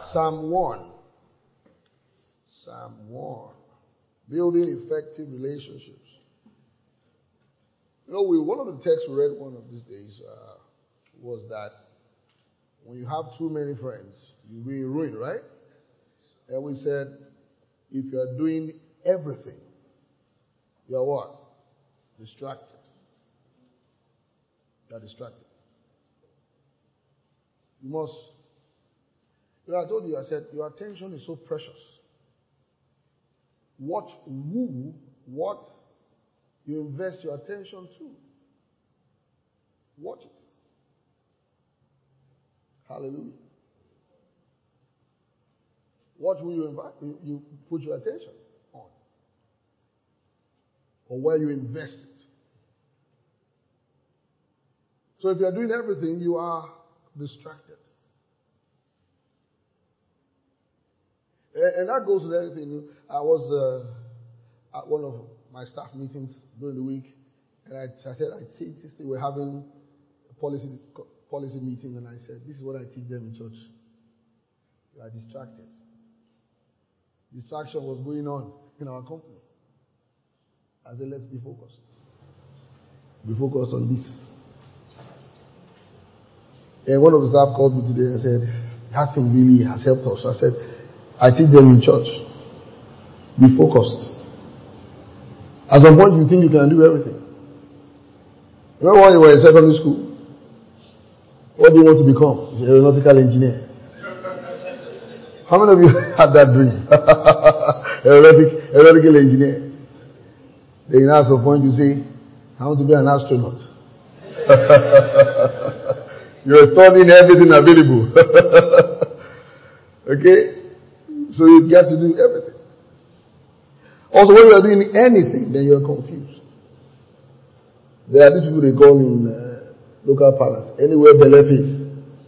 Psalm 1. Psalm 1. Building effective relationships. You know, one of the texts we read one of these days was that when you have too many friends, you'll be ruined, right? And we said, if you are doing everything, you are what? Distracted. You are distracted. You must, I told you, I said, your attention is so precious. Watch what you invest your attention to. Watch it. Hallelujah. What will you put your attention on? Or where you invest it. So if you are doing everything, you are distracted. And that goes with everything. I was at one of my staff meetings during the week, and I said, we're having a policy meeting, and I said, this is what I teach them in church. You are distracted. Distraction was going on in our company. I said, let's be focused. Be focused on this. And one of the staff called me today and said, that thing really has helped us. I said, I teach them in church. Be focused. At some point you think you can do everything. Remember when you were in secondary school? What do you want to become? An aeronautical engineer. How many of you had that dream? Aeronautical engineer. Then at some point you say, I want to be an astronaut. You're studying everything available. Okay? So you get to do everything. Also, when you are doing anything, then you are confused. There are these people they call in local palace. Anywhere the left is.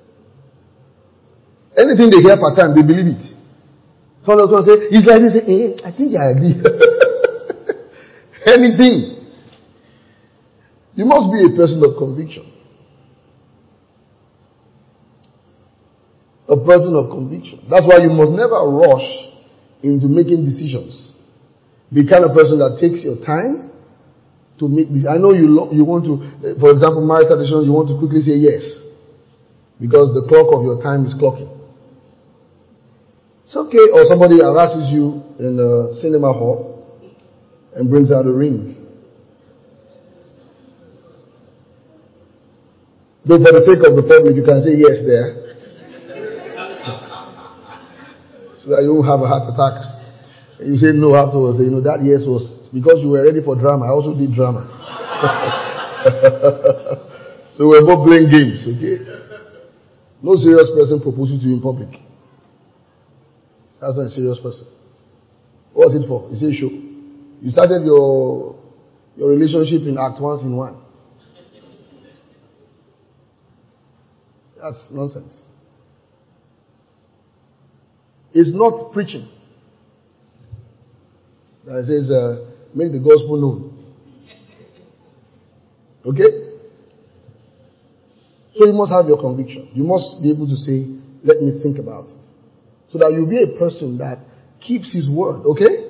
Anything they hear per time, they believe it. Someone else say, it's like this. I think I agree. Anything. You must be a person of conviction. A person of conviction. That's why you must never rush into making decisions. Be the kind of person that takes your time to make this. I know you want to, for example, marital decisions, you want to quickly say yes. Because the clock of your time is clocking. It's okay. Or somebody harasses you in a cinema hall and brings out a ring. Though for the sake of the public, you can say yes there. So that you won't have a heart attack. And you say no afterwards. You know, that yes was because you were ready for drama. I also did drama. So we're both playing games, okay? No serious person proposes to you in public. That's not a serious person. What was it for? It's a show. You started your relationship in Act 1 Scene 1. That's nonsense. It's not preaching. That says, make the gospel known. Okay? So you must have your conviction. You must be able to say, let me think about it. So that you'll be a person that keeps his word. Okay?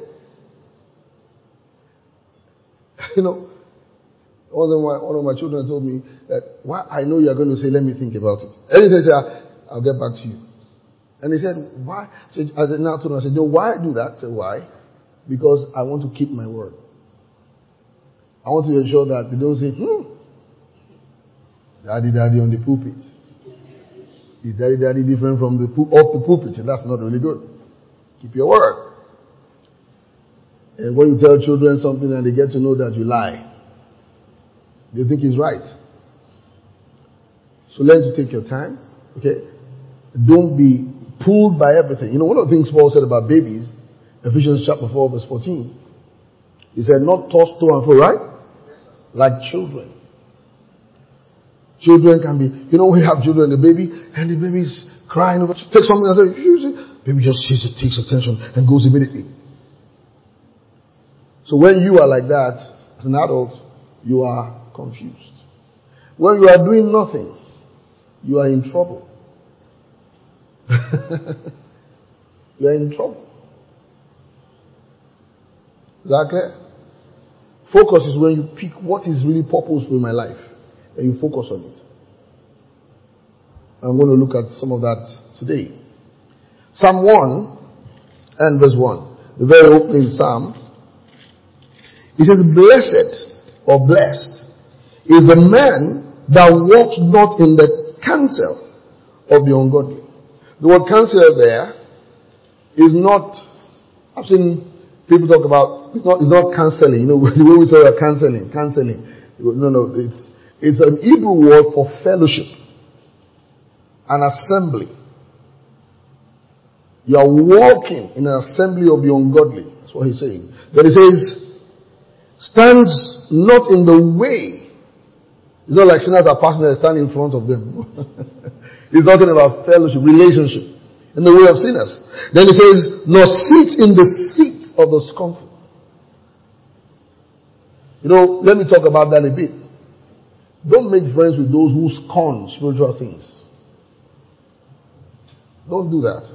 You know, one of my children told me that, why I know you are going to say, let me think about it. And he said, I'll get back to you. And he said, why? I said, no, why do that? I said, why? Because I want to keep my word. I want to ensure that they don't say, daddy on the pulpit. Is daddy different from off the pulpit? And that's not really good. Keep your word. And when you tell children something and they get to know that you lie, they think it's right. So learn to take your time. Okay? Don't be pulled by everything. You know, one of the things Paul said about babies, Ephesians chapter 4 verse 14, he said, not tossed to and fro, right? Like children. Children can be, you know, we have children, the baby, and the baby's crying over, take something and say, baby just takes attention and goes immediately. So when you are like that, as an adult, you are confused. When you are doing nothing, you are in trouble. you are in trouble. Is that clear? Focus is when you pick what is really purposeful in my life and you focus on it. I'm going to look at some of that today. Psalm 1 and verse 1. The very opening psalm. It says, blessed or blessed is the man that walks not in the counsel of the ungodly. The word counsel there is not, I've seen people talk about, it's not counseling. You know, the way we say counseling. No, it's an Hebrew word for fellowship, an assembly. You are walking in an assembly of the ungodly. That's what he's saying. Then he says, stands not in the way. It's not like sinners are passing and standing in front of them. He's talking about fellowship, relationship, in the way of sinners. Then he says, nor sit in the seat of the scornful. You know, let me talk about that a bit. Don't make friends with those who scorn spiritual things. Don't do that.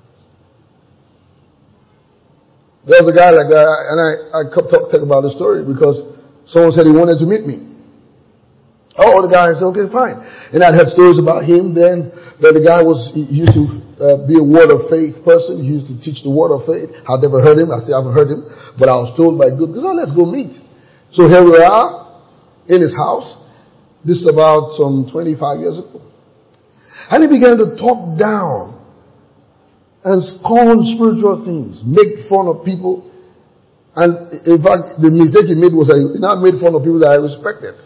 There was a guy like that, and I kept talking about the story because someone said he wanted to meet me. Oh, the guy said, okay, fine. And I'd heard stories about him then, that the guy he used to be a word of faith person. He used to teach the word of faith. I'd never heard him. I still haven't heard him. But I was told by good, because let's go meet. So here we are in his house. This is about some 25 years ago. And he began to talk down and scorn spiritual things, make fun of people. And in fact, the mistake he made was that he now made fun of people that I respected.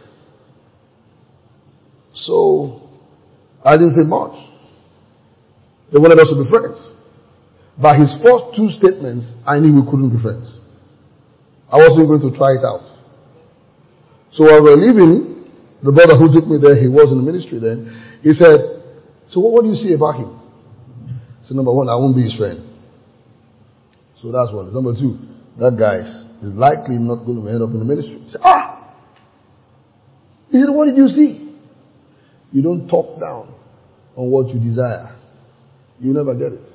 So, I didn't say much. They wanted us to be friends. By his first two statements, I knew we couldn't be friends. I wasn't going to try it out. So while we were leaving, the brother who took me there, he was in the ministry then, he said, so what do you say about him? So number one, I won't be his friend. So that's one. Number two, that guy is likely not going to end up in the ministry. He said, He said, what did you see? You don't talk down on what you desire. You never get it.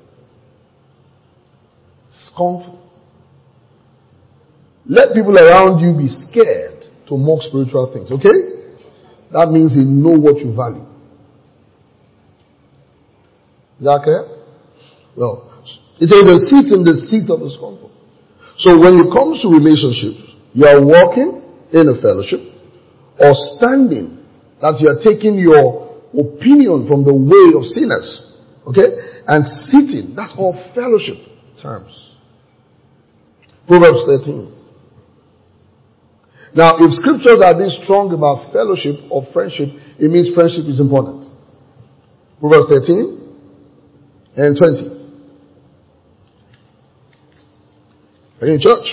Scornful. Let people around you be scared to mock spiritual things, okay? That means they know what you value. Is that clear? Well, it says a seat in the seat of the scornful. So when it comes to relationships, you are walking in a fellowship or standing, that you are taking your opinion from the way of sinners, okay? And sitting, that's all fellowship terms. Proverbs 13. Now, if scriptures are this strong about fellowship or friendship, it means friendship is important. Proverbs 13 and 20. Are you in church?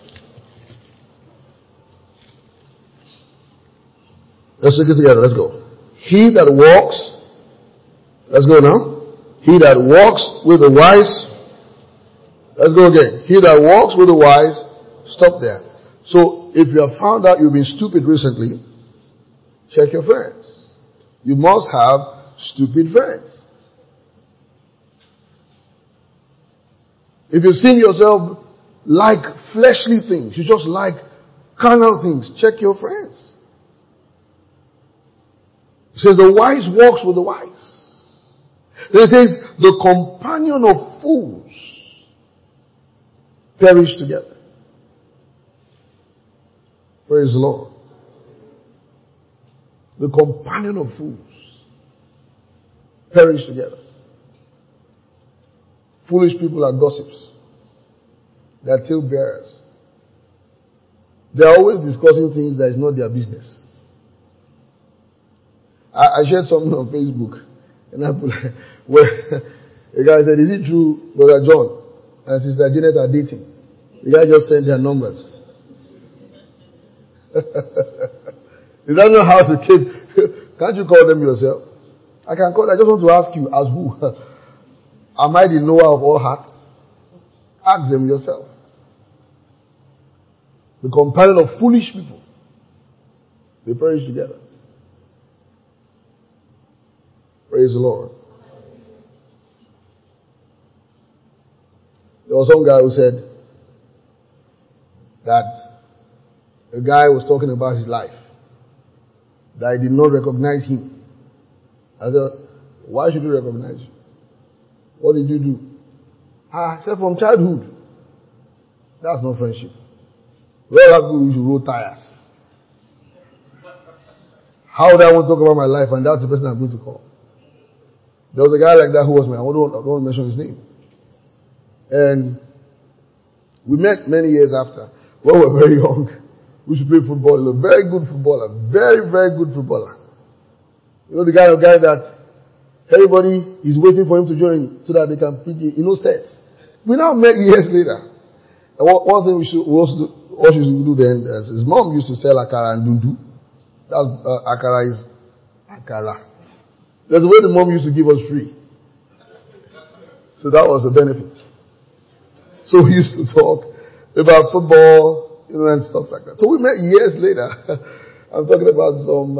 Let's take it together. Let's go. He that walks, let's go now. He that walks with the wise, let's go again. He that walks with the wise, stop there. So, if you have found out you've been stupid recently, check your friends. You must have stupid friends. If you've seen yourself like fleshly things, you just like carnal things, check your friends. It says the wise walks with the wise. Then it says the companion of fools perish together. Praise the Lord. The companion of fools perish together. Foolish people are gossips. They are tale bearers. They are always discussing things that is not their business. I shared something on Facebook, and I put where a guy said, "Is it true, Brother John and Sister Janet are dating?" The guy just sent their numbers. You don't know how to keep. Can't you call them yourself? I can call. I just want to ask you, as who? Am I the knower of all hearts? Ask them yourself. The companion of foolish people, they perish together. Praise the Lord. There was some guy who said that a guy was talking about his life, that he did not recognize him. I said, why should you recognize you? What did you do? I said, from childhood. That's not friendship. We all have people who roll tires. How would I want to talk about my life and that's the person I'm going to call? There was a guy like that who was I don't want to mention his name. And we met many years after. When we were very young. We used to play football. He was a very good footballer. Very, very good footballer. You know the kind of guy that everybody is waiting for him to join so that they can preach, sets. We now met years later. And one thing we also used to do then, his mom used to sell akara and dundu. That's akara is akara. That's the way the mom used to give us free. So that was the benefit. So we used to talk about football, and stuff like that. So we met years later. I'm talking about some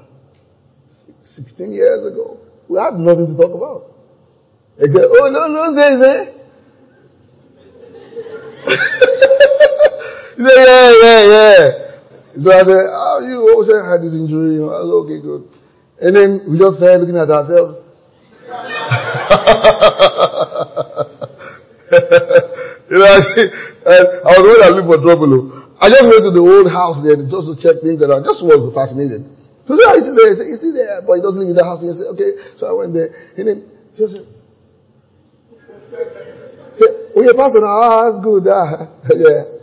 16 years ago. We had nothing to talk about. Except, those days, He said, yeah. So I said, you always say I had this injury. I said, okay, good. And then we just started looking at ourselves. I was going to look for trouble. I just went to the old house there just to check things around. Just was fascinated. So I said, he's still there, but he doesn't live in the house. He said, okay. So I went there. And then he just said, oh, you're pastor now. That's good. Yeah.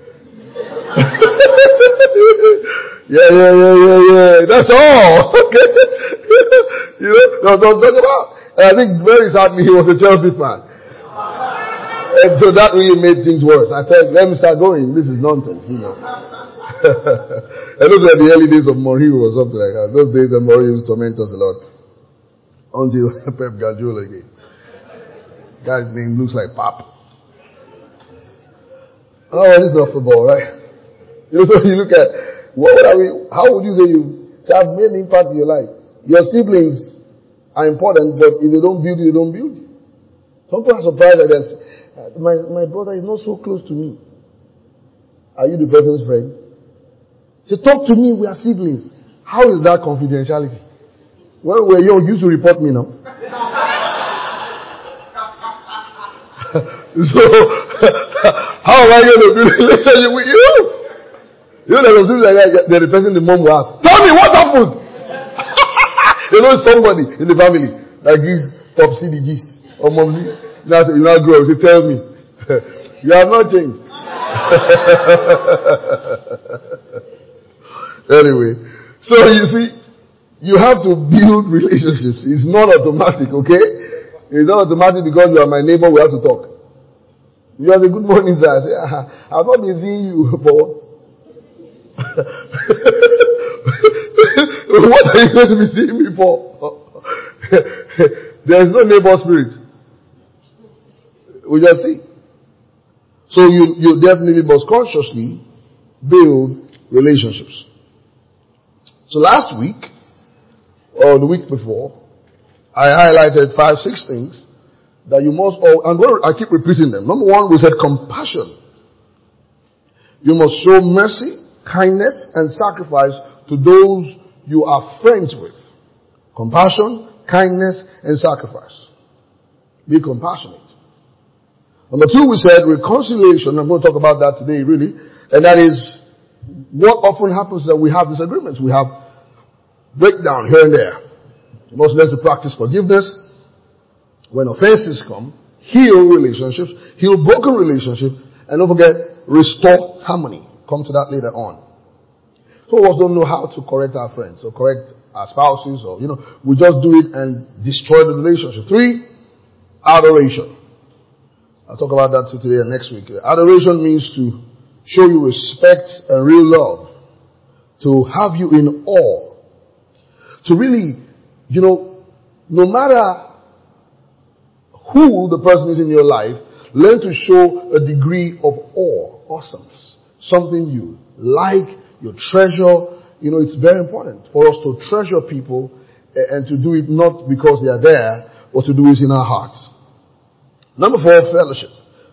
Yeah. That's all. Okay. Don't talk about. And I think very sadly he was a Chelsea fan. And so that really made things worse. I thought, let me start going. This is nonsense, And those were the early days of Mourinho or something like that. Those days that Mourinho used to torment us a lot. Until Pep Guardiola again. Guy's name looks like Pap. Oh, this is not football, right? So you look at, how would you say you have made an impact in your life? Your siblings are important, but if they don't build you, they don't build you. Some people are surprised that my brother is not so close to me. Are you the person's friend? Say, talk to me, we are siblings. How is that confidentiality? When we were young, you used to report me now. So, how am I going to build a relationship with you? There was something like that, the person the mom will ask, tell me what happened? Somebody in the family that gives Popsy the gist. Or Momsy. Now you now grow, you tell me. You have not changed. Anyway, so you see, you have to build relationships. It's not automatic, okay? It's not automatic because you are my neighbor, we have to talk. You have a good morning, sir. I say, I've not been seeing you for what? What are you going to be seeing me for? There is no neighbor spirit. We just see. So you definitely must consciously build relationships. So last week, or the week before, I highlighted 5-6 things that you must, and I keep repeating them. Number one, we said compassion. You must show mercy, kindness, and sacrifice to those you are friends with. Compassion, kindness, and sacrifice. Be compassionate. Number two, we said reconciliation. I'm going to talk about that today, really. And that is what often happens that we have disagreements. We have breakdown here and there. You must learn to practice forgiveness. When offenses come, heal relationships, heal broken relationships, and don't forget, restore harmony. Come to that later on. Some of us don't know how to correct our friends or correct our spouses or, we just do it and destroy the relationship. 3, adoration. I'll talk about that today and next week. Adoration means to show you respect and real love. To have you in awe. To really, no matter who the person is in your life, learn to show a degree of awe, awesomeness. Something you like, you treasure. It's very important for us to treasure people and to do it not because they are there, but to do it in our hearts. Number 4, fellowship.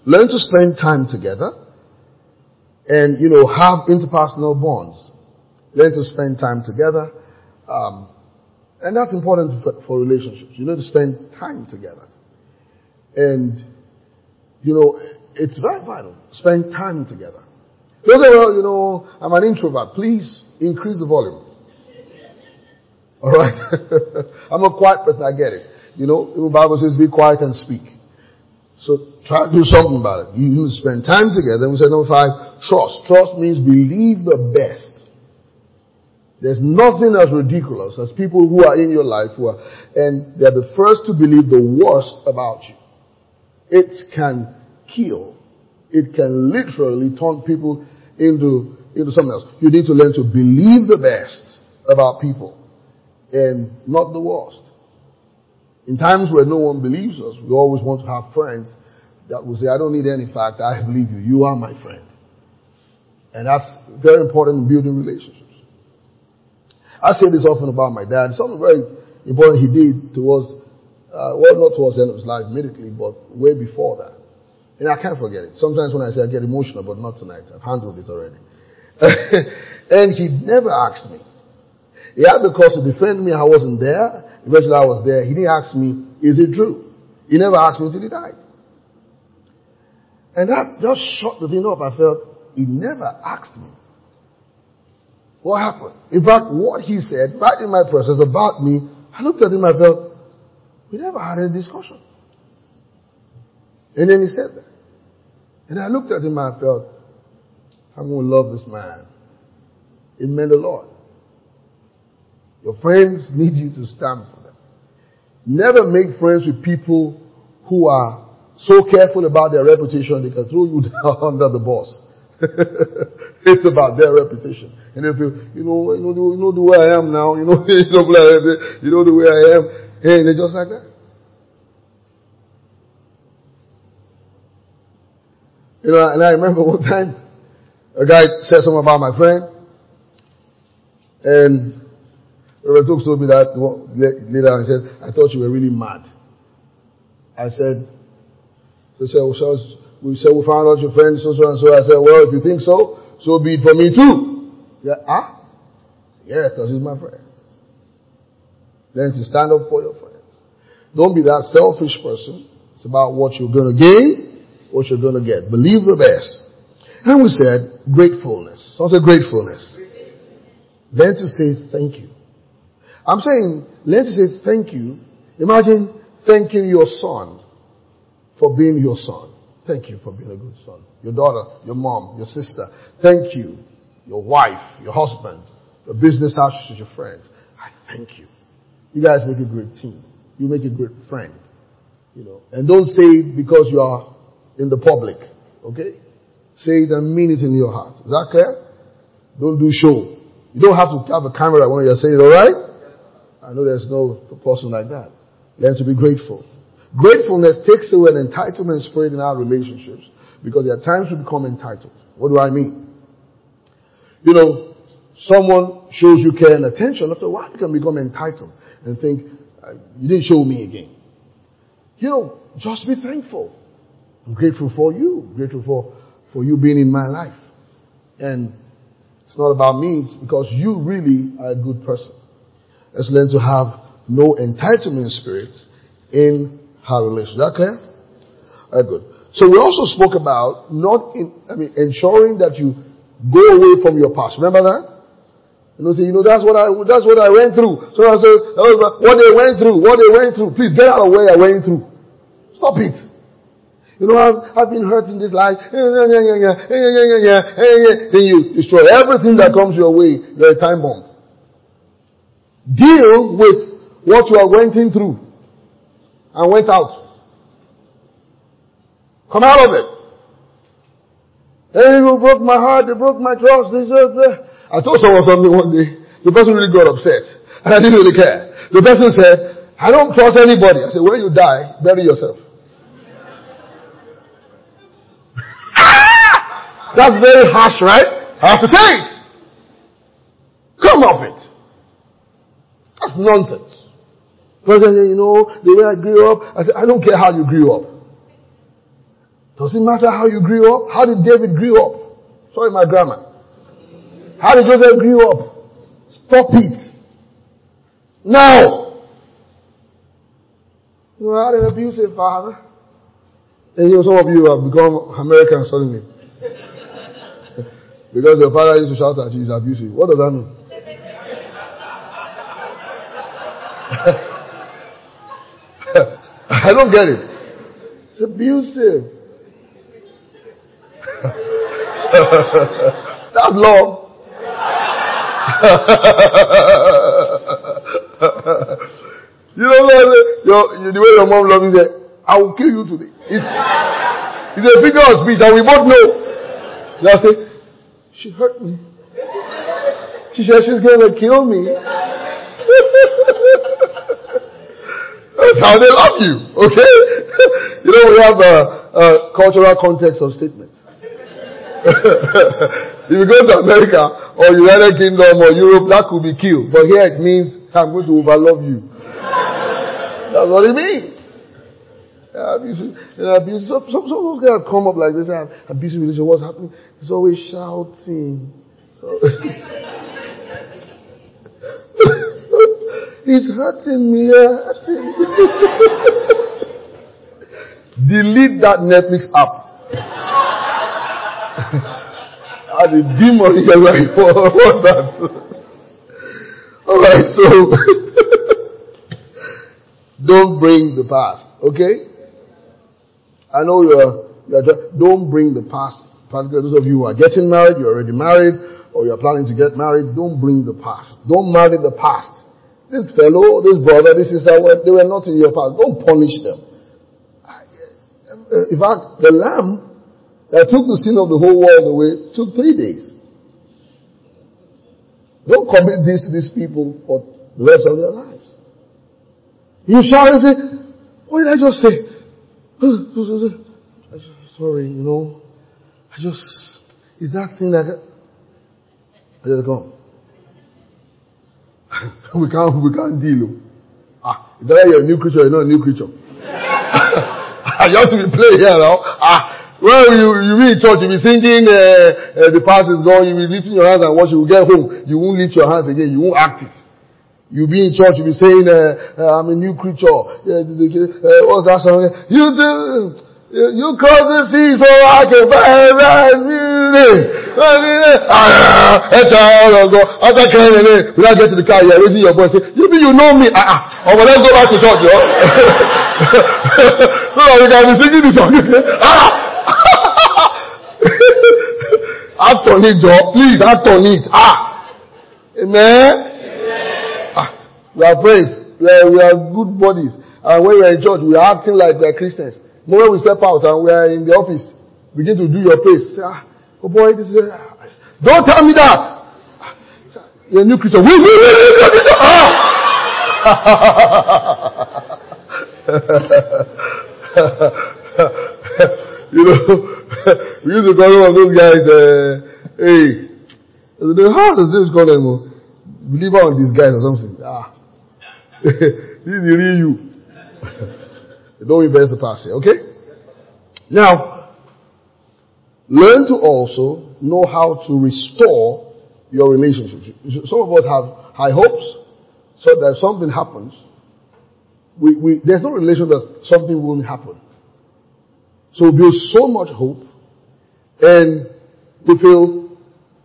Learn to spend time together and, have interpersonal bonds. Learn to spend time together. And that's important for relationships. You need to spend time together. And, it's very vital. Spend time together. You say, well, I'm an introvert. Please increase the volume. Alright? I'm a quiet person, I get it. The Bible says be quiet and speak. So try to do something about it. You need to spend time together. And we said number 5, trust. Trust means believe the best. There's nothing as ridiculous as people who are in your life and they're the first to believe the worst about you. It can kill. It can literally turn people into something else. You need to learn to believe the best about people and not the worst. In times where no one believes us, we always want to have friends that will say, I don't need any fact, I believe you. You are my friend. And that's very important in building relationships. I say this often about my dad. Something very important he did towards, not towards the end of his life immediately, but way before that. And I can't forget it. Sometimes when I say I get emotional, but not tonight. I've handled it already. And he never asked me. He had the cause to defend me. I wasn't there. Eventually I was there. He didn't ask me, is it true? He never asked me until he died. And that just shut the thing up. I felt he never asked me. What happened? In fact, what he said right in my presence about me, I looked at him, I felt, we never had a discussion. And then he said that. And I looked at him and I felt, I'm going to love this man. It meant a lot. Your friends need you to stand for them. Never make friends with people who are so careful about their reputation they can throw you down under the bus. It's about their reputation. And if you know the way I am now, you know the way I am, and they're just like that. And I remember one time, a guy said something about my friend, and Reverend Tooks told me that later, and said, I thought you were really mad. I said, we found out your friend, so and so. I said, well, if you think so, so be it for me too. Yeah, yeah, because he's my friend. Learn to stand up for your friend. Don't be that selfish person. It's about what you're going to gain, what you're going to get. Believe the best. And we said gratefulness. So I said gratefulness. Learn to say thank you. I'm saying learn to say thank you. Imagine thanking your son for being your son. Thank you for being a good son. Your daughter, your mom, your sister. Thank you. Your wife, your husband, your business associates, your friends. I thank you. You guys make a great team. You make a great friend. And don't say it because you are in the public. Okay? Say it and mean it in your heart. Is that clear? Don't do show. You don't have to have a camera when you're saying it, alright? I know there's no person like that. Learn to be grateful. Gratefulness takes away an entitlement spirit in our relationships because there are times we become entitled. What do I mean? Someone shows you care and attention. After a while, you can become entitled and think, you didn't show me again. Just be thankful. I'm grateful for you. I'm grateful for you being in my life. And it's not about me. It's because you really are a good person. Let's learn to have no entitlement spirit in our relationship. Is that clear? All right, good. So we also spoke about ensuring that you go away from your past. Remember that? That's what I went through. So I said, what they went through. Please get out of where I went through. Stop it. I've been hurt in this life. Then you destroy everything that comes your way. You're a time bomb. Deal with what you are going through and went out. Come out of it. Hey, you broke my heart, they broke my trust. I told someone something one day. The person really got upset. And I didn't really care. The person said, I don't trust anybody. I said, when you die, bury yourself. That's very harsh, right? I have to say it. Come off it. That's nonsense. Because the way I grew up, I said, I don't care how you grew up. Does it matter how you grew up? How did David grew up? Sorry, my grammar. How did Joseph grew up? Stop it. Now. You know, I had an abusive father. And you know, some of you have become American suddenly. Because your father used to shout at you, he's abusive. What does that mean? I don't get it. It's abusive. That's love. You know what? The way your mom loves you, say, I will kill you today. It's a figure of speech, and we both know. They'll say, she hurt me. She said she's going to kill me. That's how they love you, okay? You know, we have a cultural context of statements. If you go to America or United Kingdom or Europe, that could be killed. But here it means, I'm going to overlove you. That's what it means. Abusive. Some of those guys come up like this, abusive religion, what's happening? He's always shouting. So he's hurting me, hurting me. Delete that Netflix app. The demon in your life. What's that? Alright, so don't bring the past, okay? I know don't bring the past. Particularly those of you who are getting married, you're already married, or you're planning to get married, don't bring the past. Don't marry the past. This fellow, this brother, this sister, they were not in your past. Don't punish them. In fact, the lamb that took the sin of the whole world away took 3 days. Don't commit this to these people for the rest of their lives. You shout and say, what did I just say? Sorry, you know. Is that thing that I just go. we can't deal. Is that you're a new creature or you're not a new creature? You have to be playing here now. Well, you be in church, you be singing, the past is gone, you be lifting your hands and watch, you will get home, you won't lift your hands again, you won't act it. You be in church, you be saying, I'm a new creature. What's that song? You cross the sea so I can find that music. When I get to the car, you're raising your voice, say, you know me. Oh, but let's go back to church, yo. So that we can be singing this song. Act on it, Joe. Please, act on it. Amen. We are friends. We are good bodies. And when we are in church, we are acting like we are Christians. The moment we step out and we are in the office, begin to do your face. Say, oh boy, this is don't tell me that. You're a new Christian. You know, we used to call one of those guys, hey, how does this call them? Believer on these guys or something. This is the real you. Don't invest the past here, okay? Now, learn to also know how to restore your relationships. Some of us have high hopes, so that if something happens, there's no relation that something won't happen. So we build so much hope, and we feel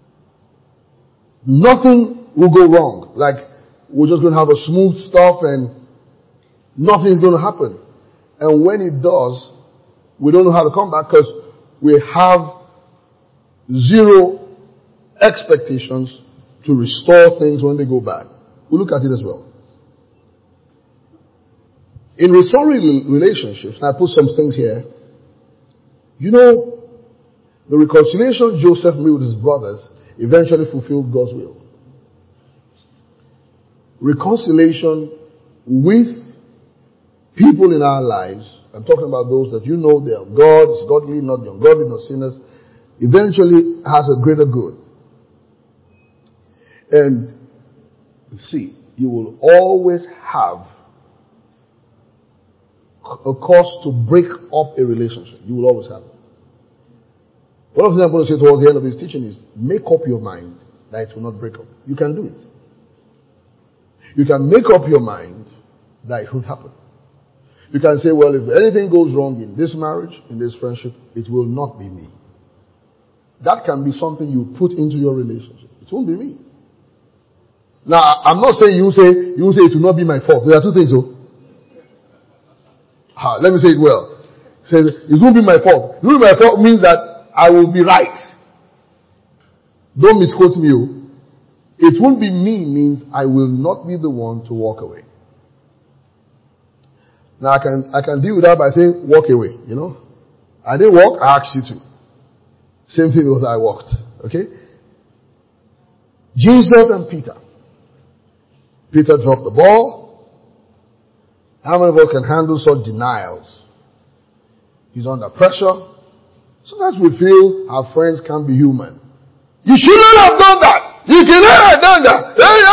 nothing will go wrong. Like, we're just going to have a smooth stuff and nothing's going to happen. And when it does, we don't know how to come back because we have zero expectations to restore things when they go bad. We'll look at it as well. In restoring relationships, and I put some things here, you know, the reconciliation Joseph made with his brothers eventually fulfilled God's will. Reconciliation with people in our lives, I'm talking about those that you know they are godly, not the ungodly, not sinners, eventually has a greater good. And see, you will always have a cause to break up a relationship. You will always have it. One of the things I'm going to say towards the end of this teaching is make up your mind that it will not break up. You can do it. You can make up your mind that it won't happen. You can say, well, if anything goes wrong in this marriage, in this friendship, it will not be me. That can be something you put into your relationship. It won't be me. Now, I'm not saying you say it will not be my fault. There are two things, though. Let me say it well. Say it won't be my fault. It won't be my fault means that I will be right. Don't misquote me. It won't be me means I will not be the one to walk away. Now I can deal with that by saying walk away, I didn't walk, I asked you to. Same thing was I walked. Okay? Jesus and Peter. Peter dropped the ball. How many of us can handle such denials? He's under pressure. Sometimes we feel our friends can't be human. You shouldn't have done that. You cannot have done that.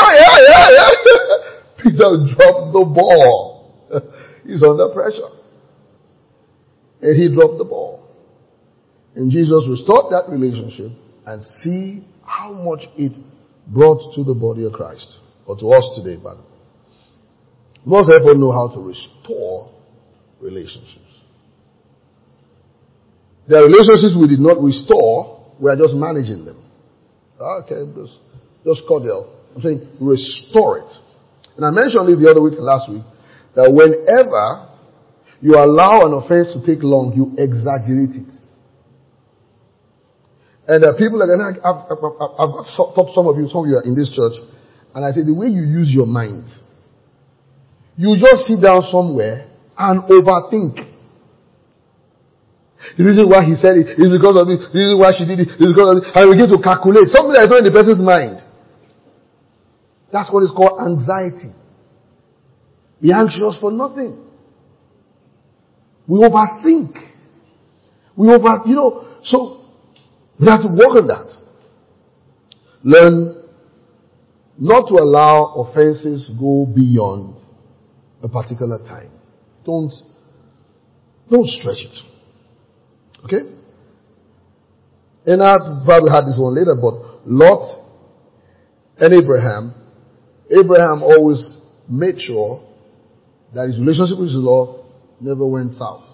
Yeah. Peter dropped the ball. He's under pressure. And he dropped the ball. And Jesus restored that relationship and see how much it brought to the body of Christ. Or to us today, but most people know how to restore relationships. There are relationships we did not restore, we are just managing them. Okay, just cordial. I'm saying restore it. And I mentioned it the other week, last week, that whenever you allow an offense to take long, you exaggerate it. And there are people like, I've talked to some of you are in this church, and I say the way you use your mind, you just sit down somewhere and overthink. The reason why he said it is because of it. The reason why she did it is because of it. And we begin to calculate something that is not in the person's mind. That's what is called anxiety. Be anxious for nothing. We overthink. So we have to work on that. Learn not to allow offenses go beyond a particular time. Don't stretch it. Okay? And I've probably had this one later, but Lot and Abraham always made sure that his relationship with his Lord never went south.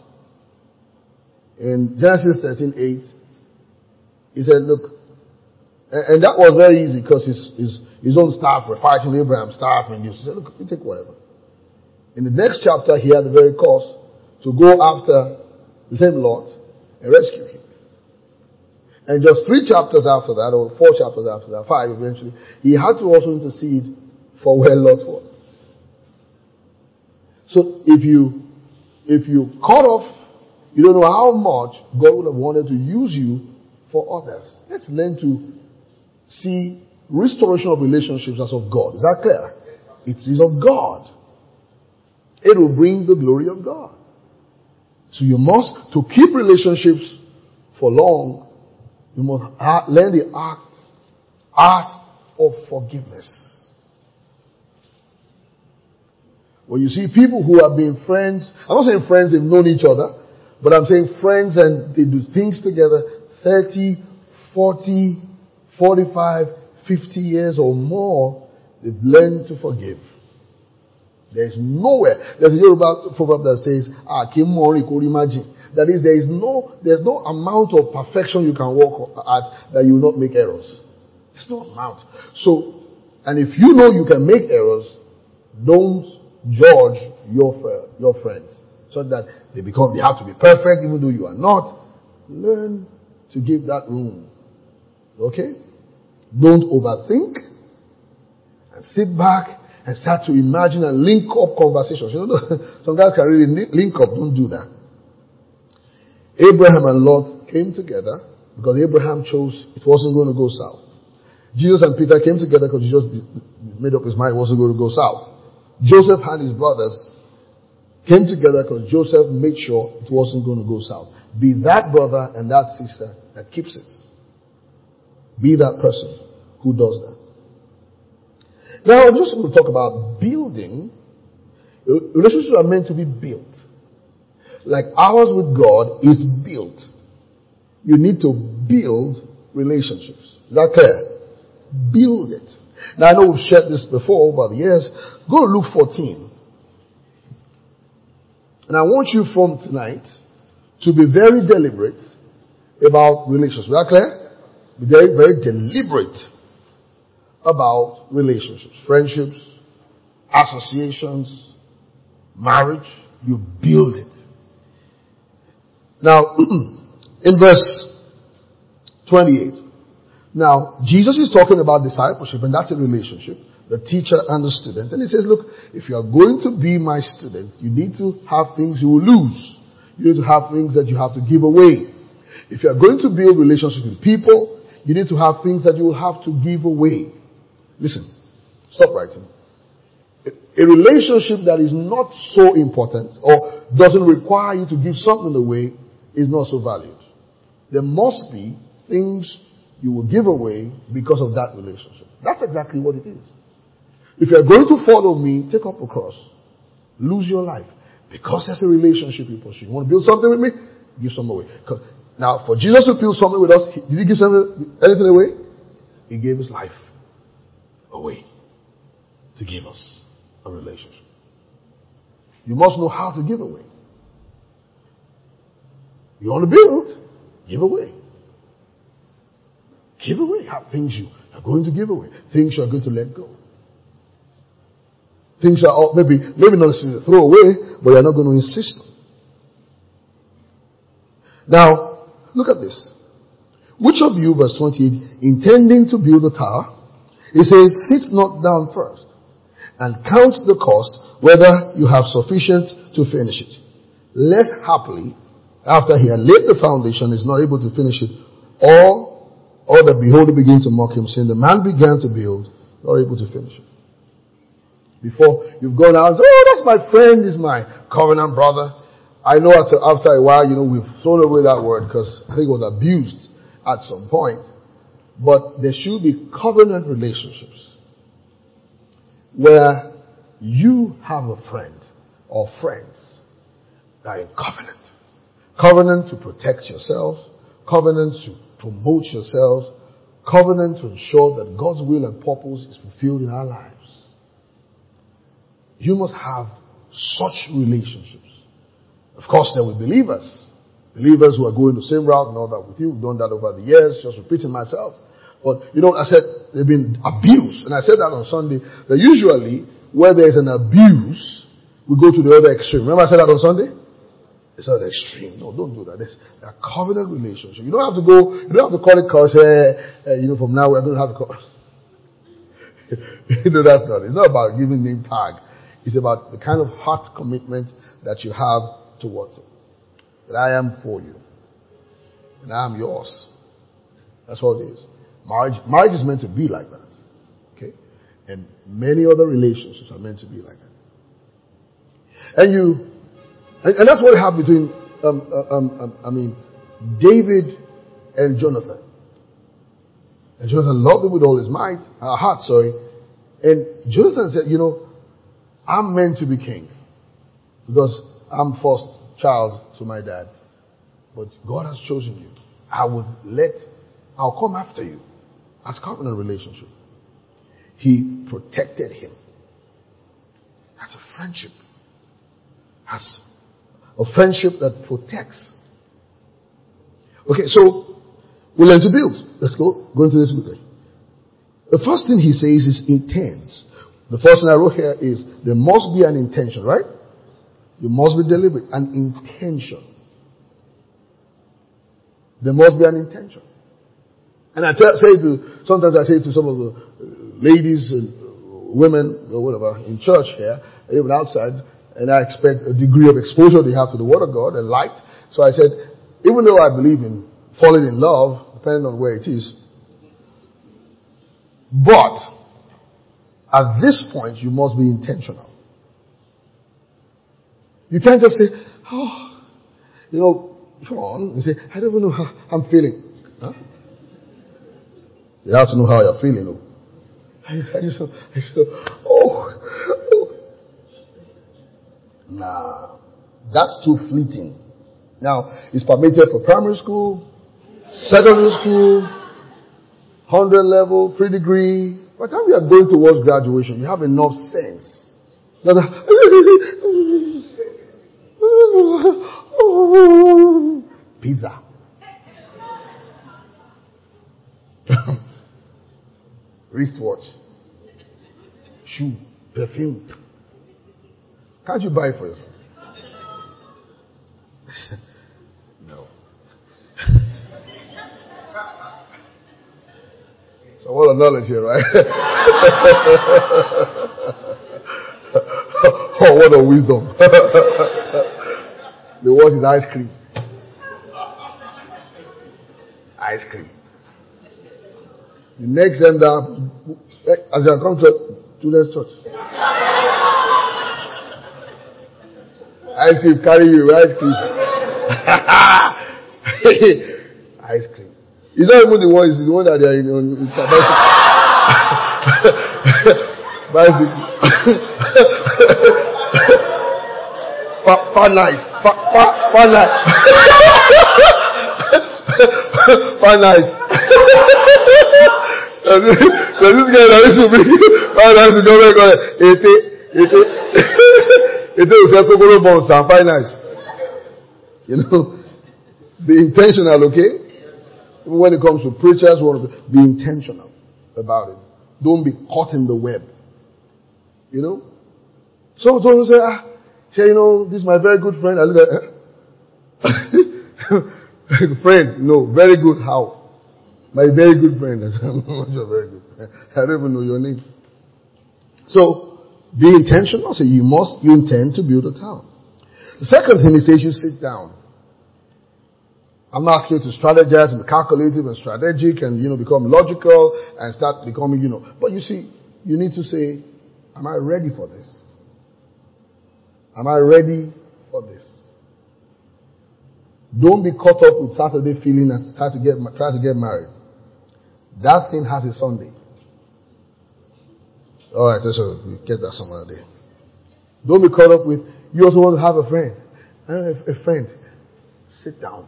In Genesis 13:8, he said, look, and that was very easy because his own staff were fighting Abraham's staff, and he said, look, you take whatever. In the next chapter, he had the very cause to go after the same Lot and rescue him. And just 3 chapters after that, or 4 chapters after that, 5 eventually, he had to also intercede for where Lot was. So if you cut off, you don't know how much God would have wanted to use you for others. Let's learn to see restoration of relationships as of God. Is that clear? It is of God. It will bring the glory of God. So you must, to keep relationships for long, you must learn the art of forgiveness. When you see people who have been friends, I'm not saying friends, they've known each other, but I'm saying friends and they do things together 30, 40, 45, 50 years or more, they've learned to forgive. There's nowhere. There's a Yoruba proverb that says, that is, there's no amount of perfection you can work at that you will not make errors. There's no amount. So, and if you know you can make errors, don't judge your friends so that they have to be perfect even though you are not. Learn to give that room. Okay? Don't overthink and sit back and start to imagine and link up conversations. Some guys can really link up. Don't do that. Abraham and Lot came together because Abraham chose it wasn't going to go south. Jesus and Peter came together because Jesus made up his mind it wasn't going to go south. Joseph and his brothers came together because Joseph made sure it wasn't going to go south. Be that brother and that sister that keeps it. Be that person who does that. Now, I'm just going to talk about building. Relationships are meant to be built. Like ours with God is built. You need to build relationships. Is that clear? Build it. Now I know we've shared this before over the years. Go to Luke 14. And I want you from tonight to be very deliberate about relationships. Is that clear? Be very, very deliberate about relationships, friendships, associations, marriage. You build it. Now, in verse 28, now Jesus is talking about discipleship, and that's a relationship, the teacher and the student. And he says, look, if you are going to be my student, you need to have things you will lose. You need to have things that you have to give away. If you are going to build relationships with people, you need to have things that you will have to give away. Listen, stop writing. A relationship that is not so important or doesn't require you to give something away is not so valued. There must be things you will give away because of that relationship. That's exactly what it is. If you're going to follow me, take up a cross. Lose your life. Because there's a relationship you pursue. You want to build something with me? Give something away. Now, for Jesus to build something with us, did he give anything away? He gave his life away to give us a relationship. You must know how to give away. You want to build? Give away. Give away. Have things you are going to give away. Things you are going to let go. Things are maybe not necessarily throw away, but you're not going to insist on. Now, look at this. Which of you, verse 28, intending to build a tower, it says, sit not down first and count the cost, whether you have sufficient to finish it. Lest happily, after he had laid the foundation, is not able to finish it, or that behold, he begins to mock him, saying, the man began to build, not able to finish it. Before you've gone out, oh, that's my friend, is my covenant brother. I know after a while, we've thrown away that word because I think it was abused at some point. But there should be covenant relationships where you have a friend or friends that are in covenant. Covenant to protect yourselves. Covenant to promote yourselves. Covenant to ensure that God's will and purpose is fulfilled in our lives. You must have such relationships. Of course, there will be believers. Believers who are going the same route and all that with you. We've done that over the years, just repeating myself. But, I said they've been abused. And I said that on Sunday, that usually where there's an abuse, we go to the other extreme. Remember I said that on Sunday? It's not extreme. No, don't do that. There's a covenant relationship. You don't have to call it curse, from now we're going to have to call. That's not. It's not about giving name tag. It's about the kind of heart commitment that you have towards it. That I am for you. And I am yours. That's what it is. Marriage is meant to be like that. Okay? And many other relationships are meant to be like that. And that's what happened between, David and Jonathan. And Jonathan loved him with all his heart. And Jonathan said, I'm meant to be king because I'm first child to my dad. But God has chosen you. I'll come after you. That's covenant relationship. He protected him. That's a friendship. That's a friendship that protects. Okay, so we learn to build. Let's go into this quickly. The first thing he says is intends. The first thing I wrote here is there must be an intention, right? You must be deliberate. An intention. There must be an intention. And sometimes I say to some of the ladies and women or whatever in church here, even outside, and I expect a degree of exposure they have to the Word of God and light. So I said, even though I believe in falling in love, depending on where it is, but at this point you must be intentional. You can't just say, come on, and say, I don't even know how I'm feeling. Huh? You have to know how you're feeling. Nah, that's too fleeting. Now, it's permitted for primary school, Secondary school, 100 level, pre-degree. By the time you are going towards graduation, you have enough sense. Pizza. Wristwatch. Shoe. Perfume. Can't you buy it for yourself? No. So what a knowledge here, right? Oh, what a wisdom. The word is ice cream. Ice cream. The next end up, as you come to this church. Ice cream, carry you, ice cream. Ice cream. It's not even the one, it's the one that they are in bicycle. Fun night. Fun night. Fun night. So this guy that used to be fun night to go back on it was a Kokoro Bones and fine night. You know, be intentional, okay? When it comes to preachers, be intentional about it. Don't be caught in the web. You know? So you say, you know, this is my very good friend. I look at friend, no, very good how? My very good friend. I'm not very good. I don't even know your name. So, be intentional. So you intend to build a town. The second thing he says, you sit down. I'm not asking you to strategize and be calculative and strategic and, become logical and start becoming, But you see, you need to say, am I ready for this? Am I ready for this? Don't be caught up with Saturday feeling and try to get married. That thing has a Sunday. Alright, so we get that some other day. Don't be caught up with, you also want to have a friend. I don't have a friend. Sit down.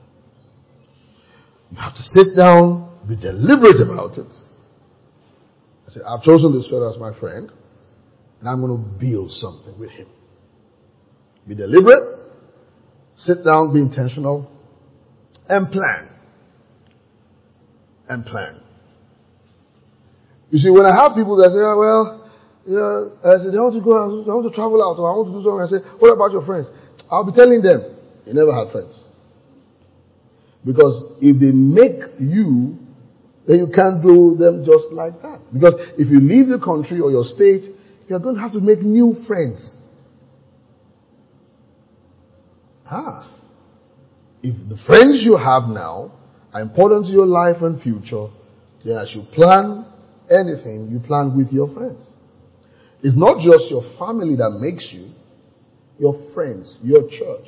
You have to sit down, be deliberate about it. I say, I've chosen this fellow as my friend, and I'm going to build something with him. Be deliberate, sit down, be intentional, and plan. And plan. You see, when I have people that say, I said, I want to go, I want to travel out, or I want to do something, I say, what about your friends? I'll be telling them, you never had friends. Because if they make you, then you can't do them just like that. Because if you leave the country or your state, you're going to have to make new friends. If the friends you have now are important to your life and future, then as you plan anything, you plan with your friends. It's not just your family that makes you, your friends, your church.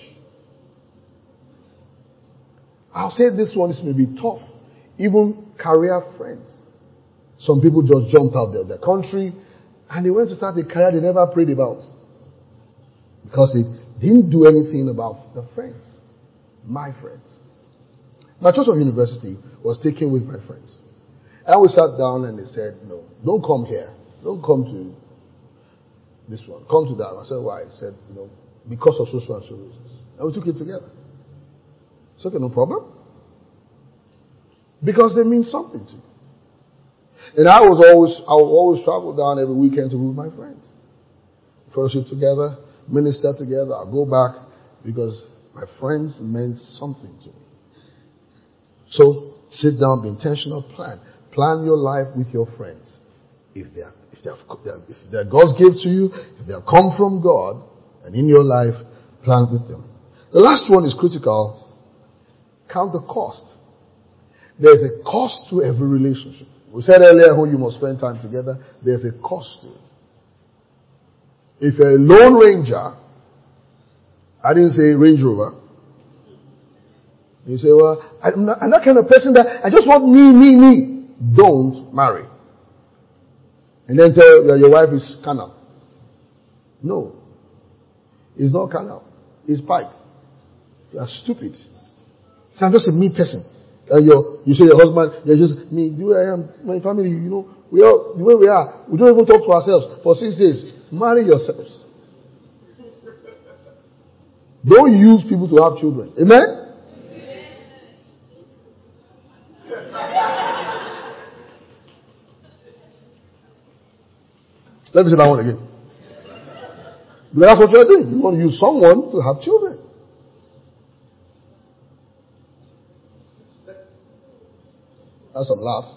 I'll say this one is maybe tough. Even career friends. Some people just jumped out of their country and they went to start a career they never prayed about. Because they didn't do anything about the friends. My friends. My church of university was taken with my friends. And we sat down and they said, no, don't come here. Don't come to this one. Come to that one. I said, why? He said, because of social and so reasons. And we took it together. It's okay, no problem. Because they mean something to you. And I will always travel down every weekend to be with my friends. Fellowship together, minister together, I'll go back because my friends meant something to me. So, sit down, be intentional, plan. Plan your life with your friends. If they're God's gift to you, if they have come from God, and in your life, plan with them. The last one is critical. Count the cost. There's a cost to every relationship. We said earlier how you must spend time together. There's a cost to it. If you're a lone ranger, I didn't say Range Rover. You say, well, I'm that kind of person that I just want me. Don't marry. And then tell your wife is carnal. No. It's not carnal. It's pipe. You are stupid. So I'm just a me person. And you say your husband, you're just, me, the way I am, my family, we all, the way we are, we don't even talk to ourselves for 6 days. Marry yourselves. Don't use people to have children. Amen? Let me say that one again. But that's what you're doing. You want to use someone to have children. That's a laugh.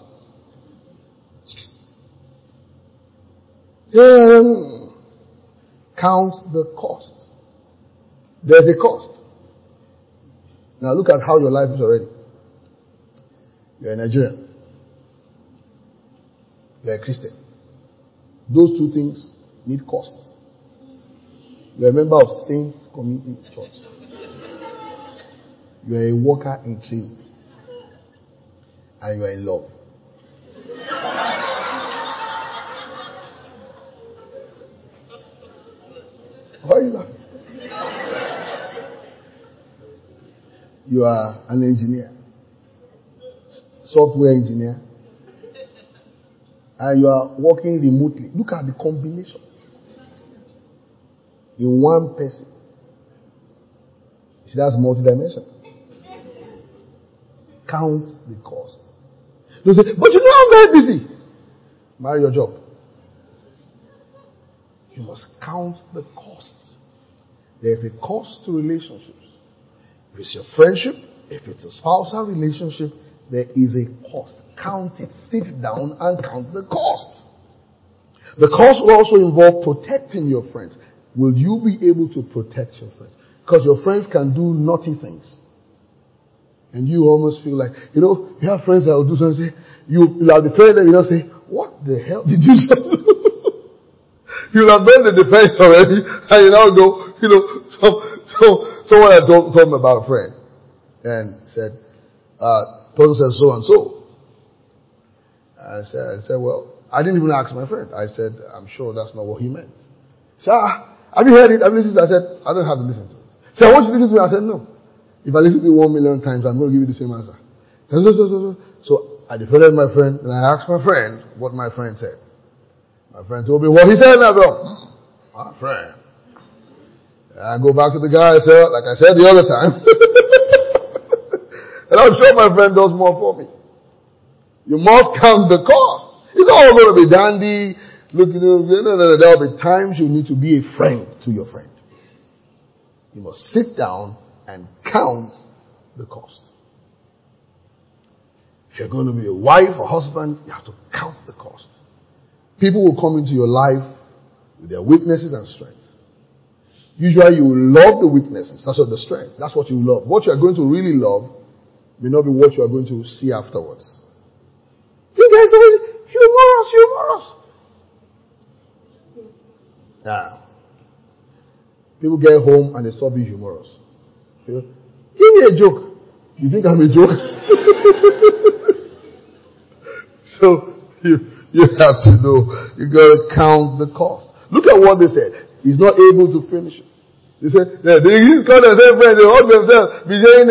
Count the cost. There's a cost. Now look at how your life is already. You're a Nigerian. You're a Christian. Those two things need cost. You're a member of Saints Community Church. You're a worker in training. And you're in love. Why are you laughing? You are an engineer, software engineer, and you are working remotely. Look at the combination in one person. You see, that's multidimensional. Count the cost. You say, but I'm very busy. Marry your job. You must count the costs. There's a cost to relationships. If it's your friendship, if it's a spousal relationship, there is a cost. Count it. Sit down and count the cost. The cost will also involve protecting your friends. Will you be able to protect your friends? Because your friends can do naughty things. And you almost feel like, you have friends that will do something, you'll have defended them, say, what the hell did you say? You'll have done the defense already, and you now go, someone had told me about a friend, and said, person said so and so. I said, well, I didn't even ask my friend. I said, I'm sure that's not what he meant. He said, have you heard it? Have you listened to it? I said, I don't have to listen to it. He said, I want you to listen to it. I said, no. If I listen to it 1 million times, I'm going to give you the same answer. So I defended my friend, and I asked my friend what my friend said. My friend told me what he said, and I go, my friend. And I go back to the guy, like I said the other time. And I'm sure my friend does more for me. You must count the cost. It's all going to be dandy. Look, no. There will be times you need to be a friend to your friend. You must sit down and count the cost. If you're going to be a wife or husband, you have to count the cost. People will come into your life with their weaknesses and strengths. Usually you will love the weaknesses. That's what the strengths. That's what you love. What you are going to really love may not be what you are going to see afterwards. You guys always humorous. Now, people get home and they stop being humorous. Give me a joke. You think I'm a joke? So you have to know. You got to count the cost. Look at what they said. He's not able to finish it. They said, they call themselves friends. They hug themselves. Be saying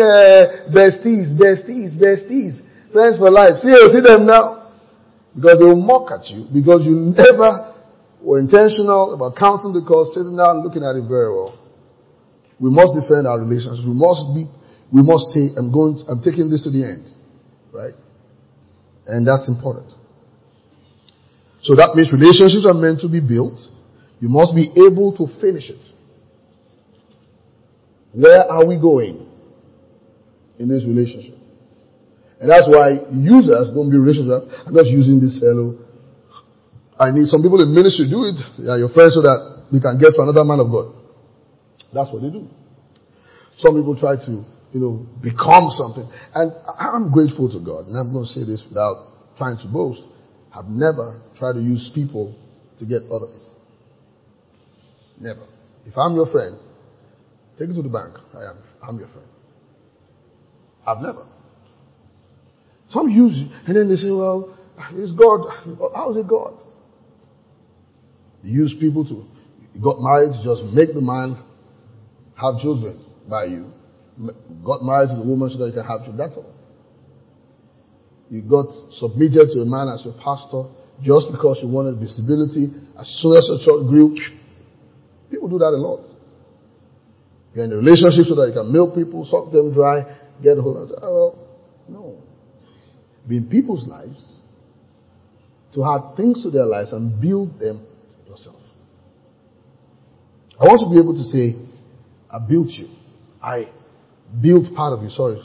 besties. Friends for life. See them now. Because they will mock at you. Because you never were intentional about counting the cost, sitting down and looking at it very well. We must defend our relationships. We must say, I'm taking this to the end. Right? And that's important. So that means relationships are meant to be built. You must be able to finish it. Where are we going in this relationship? And that's why users don't be relationships. I'm just using this fellow. I need some people in ministry do it. They are your friends so that they can get to another man of God. That's what they do. Some people try to, become something. And I'm grateful to God. And I'm going to say this without trying to boast. I've never tried to use people to get other people. Never. If I'm your friend, take it to the bank. I'm your friend. I've never. Some use it, and then they say, well, it's God. How is it God? You use people you got married to just make the man have children by you. Got married to the woman so that you can have children. That's all. You got submitted to a man as your pastor just because you wanted visibility. As soon as the church grew, people do that a lot. You're in a relationship so that you can milk people, suck them dry, get a hold of them. Well, no. Be in people's lives to add things to their lives and build them yourself. I want to be able to say, I built you. I built part of you. Sorry,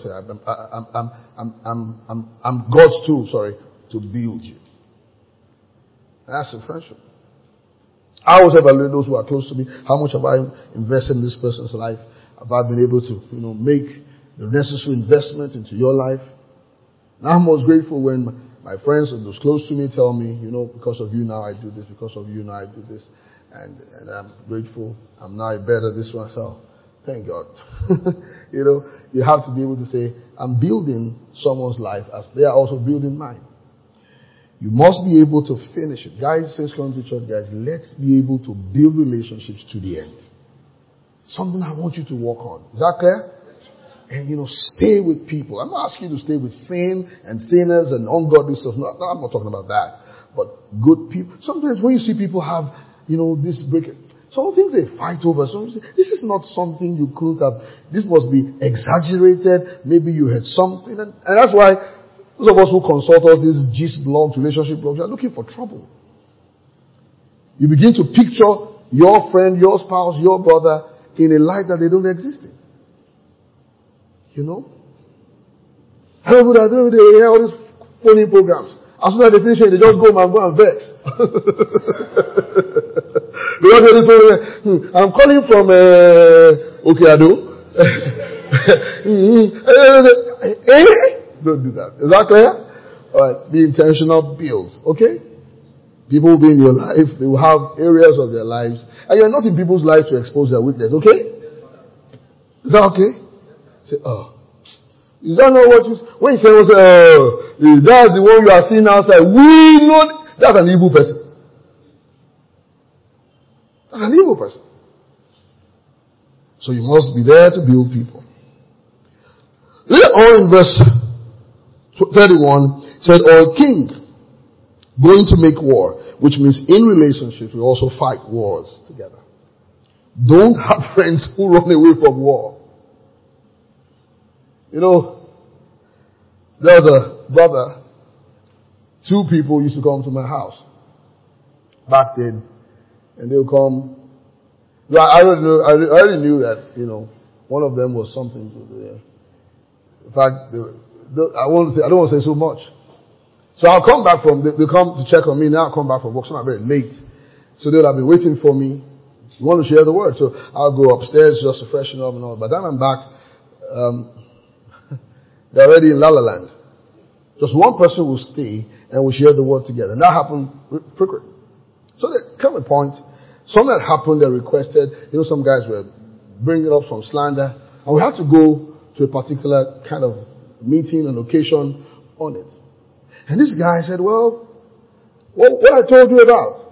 I'm God's tool, to build you. That's a friendship. I always evaluate those who are close to me. How much have I invested in this person's life? Have I been able to, make the necessary investment into your life? And I'm most grateful when my friends and those close to me tell me, because of you now I do this, because of you now I do this. And I'm grateful. I'm now better this one. So, thank God. You have to be able to say, I'm building someone's life as they are also building mine. You must be able to finish it. Guys, since coming to church, guys, let's be able to build relationships to the end. Something I want you to work on. Is that clear? And, stay with people. I'm not asking you to stay with sin and sinners and ungodly stuff. No, I'm not talking about that. But good people. Sometimes when you see people have, this break, some things they fight over. This is not something you couldn't have. This must be exaggerated. Maybe you had something. And that's why those of us who consult us, these gist blogs, relationship blogs, are looking for trouble. You begin to picture your friend, your spouse, your brother in a light that they don't exist in. I don't know, they hear all these phony programs. As soon as they finish it, they just go and vex. Because this one, I'm calling from Okeado. Don't do that. Is that clear? Alright, be intentional, build. Okay? People will be in your life, they will have areas of their lives, and you're not in people's lives to expose their weakness, okay? Is that okay? Say, is that not what you say? When you say, that's the one you are seeing outside, we know that's an evil person. That's an evil person. So you must be there to build people. Later on in verse 31, said, or a king going to make war, which means in relationships we also fight wars together. Don't have friends who run away from war. There was a brother, two people used to come to my house back then, and they'll come. I already knew that, one of them was something. In fact, I don't want to say so much. So I'll come back they come to check on me. Now I'll come back from work. So I'm very late. So they'll have been waiting for me. You want to share the word. So I'll go upstairs just to freshen up and all. By the time I'm back, they're already in La La Land. Just one person will stay and we'll share the word together. And that happened frequently. So there came a point. Something that happened, they requested, some guys were bringing up some slander. And we had to go to a particular kind of meeting and occasion on it. And this guy said, well, what I told you about?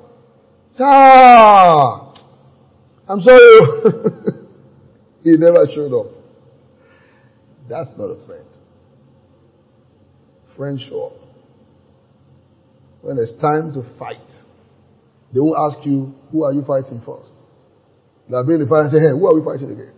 I'm sorry. He never showed up. That's not a friend. Friends show up. When it's time to fight, they won't ask you, who are you fighting first? They'll be in the fight and say, hey, who are we fighting again?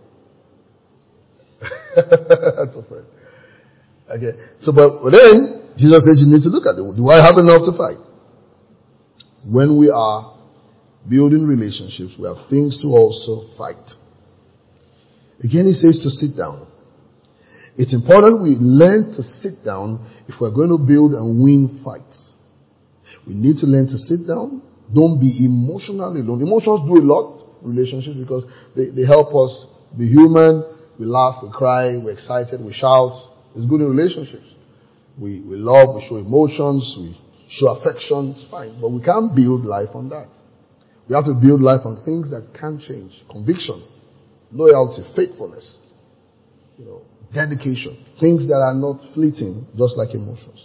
That's a friend. Okay. So, but then, Jesus says you need to look at it. Do I have enough to fight? When we are building relationships, we have things to also fight. Again, he says to sit down. It's important we learn to sit down if we're going to build and win fights. We need to learn to sit down. Don't be emotionally alone. Emotions do a lot in relationships because they help us be human. We laugh, we cry, we're excited, we shout. It's good in relationships. We love, we show emotions, we show affection. It's fine. But we can't build life on that. We have to build life on things that can change. Conviction, loyalty, faithfulness, dedication. Things that are not fleeting, just like emotions.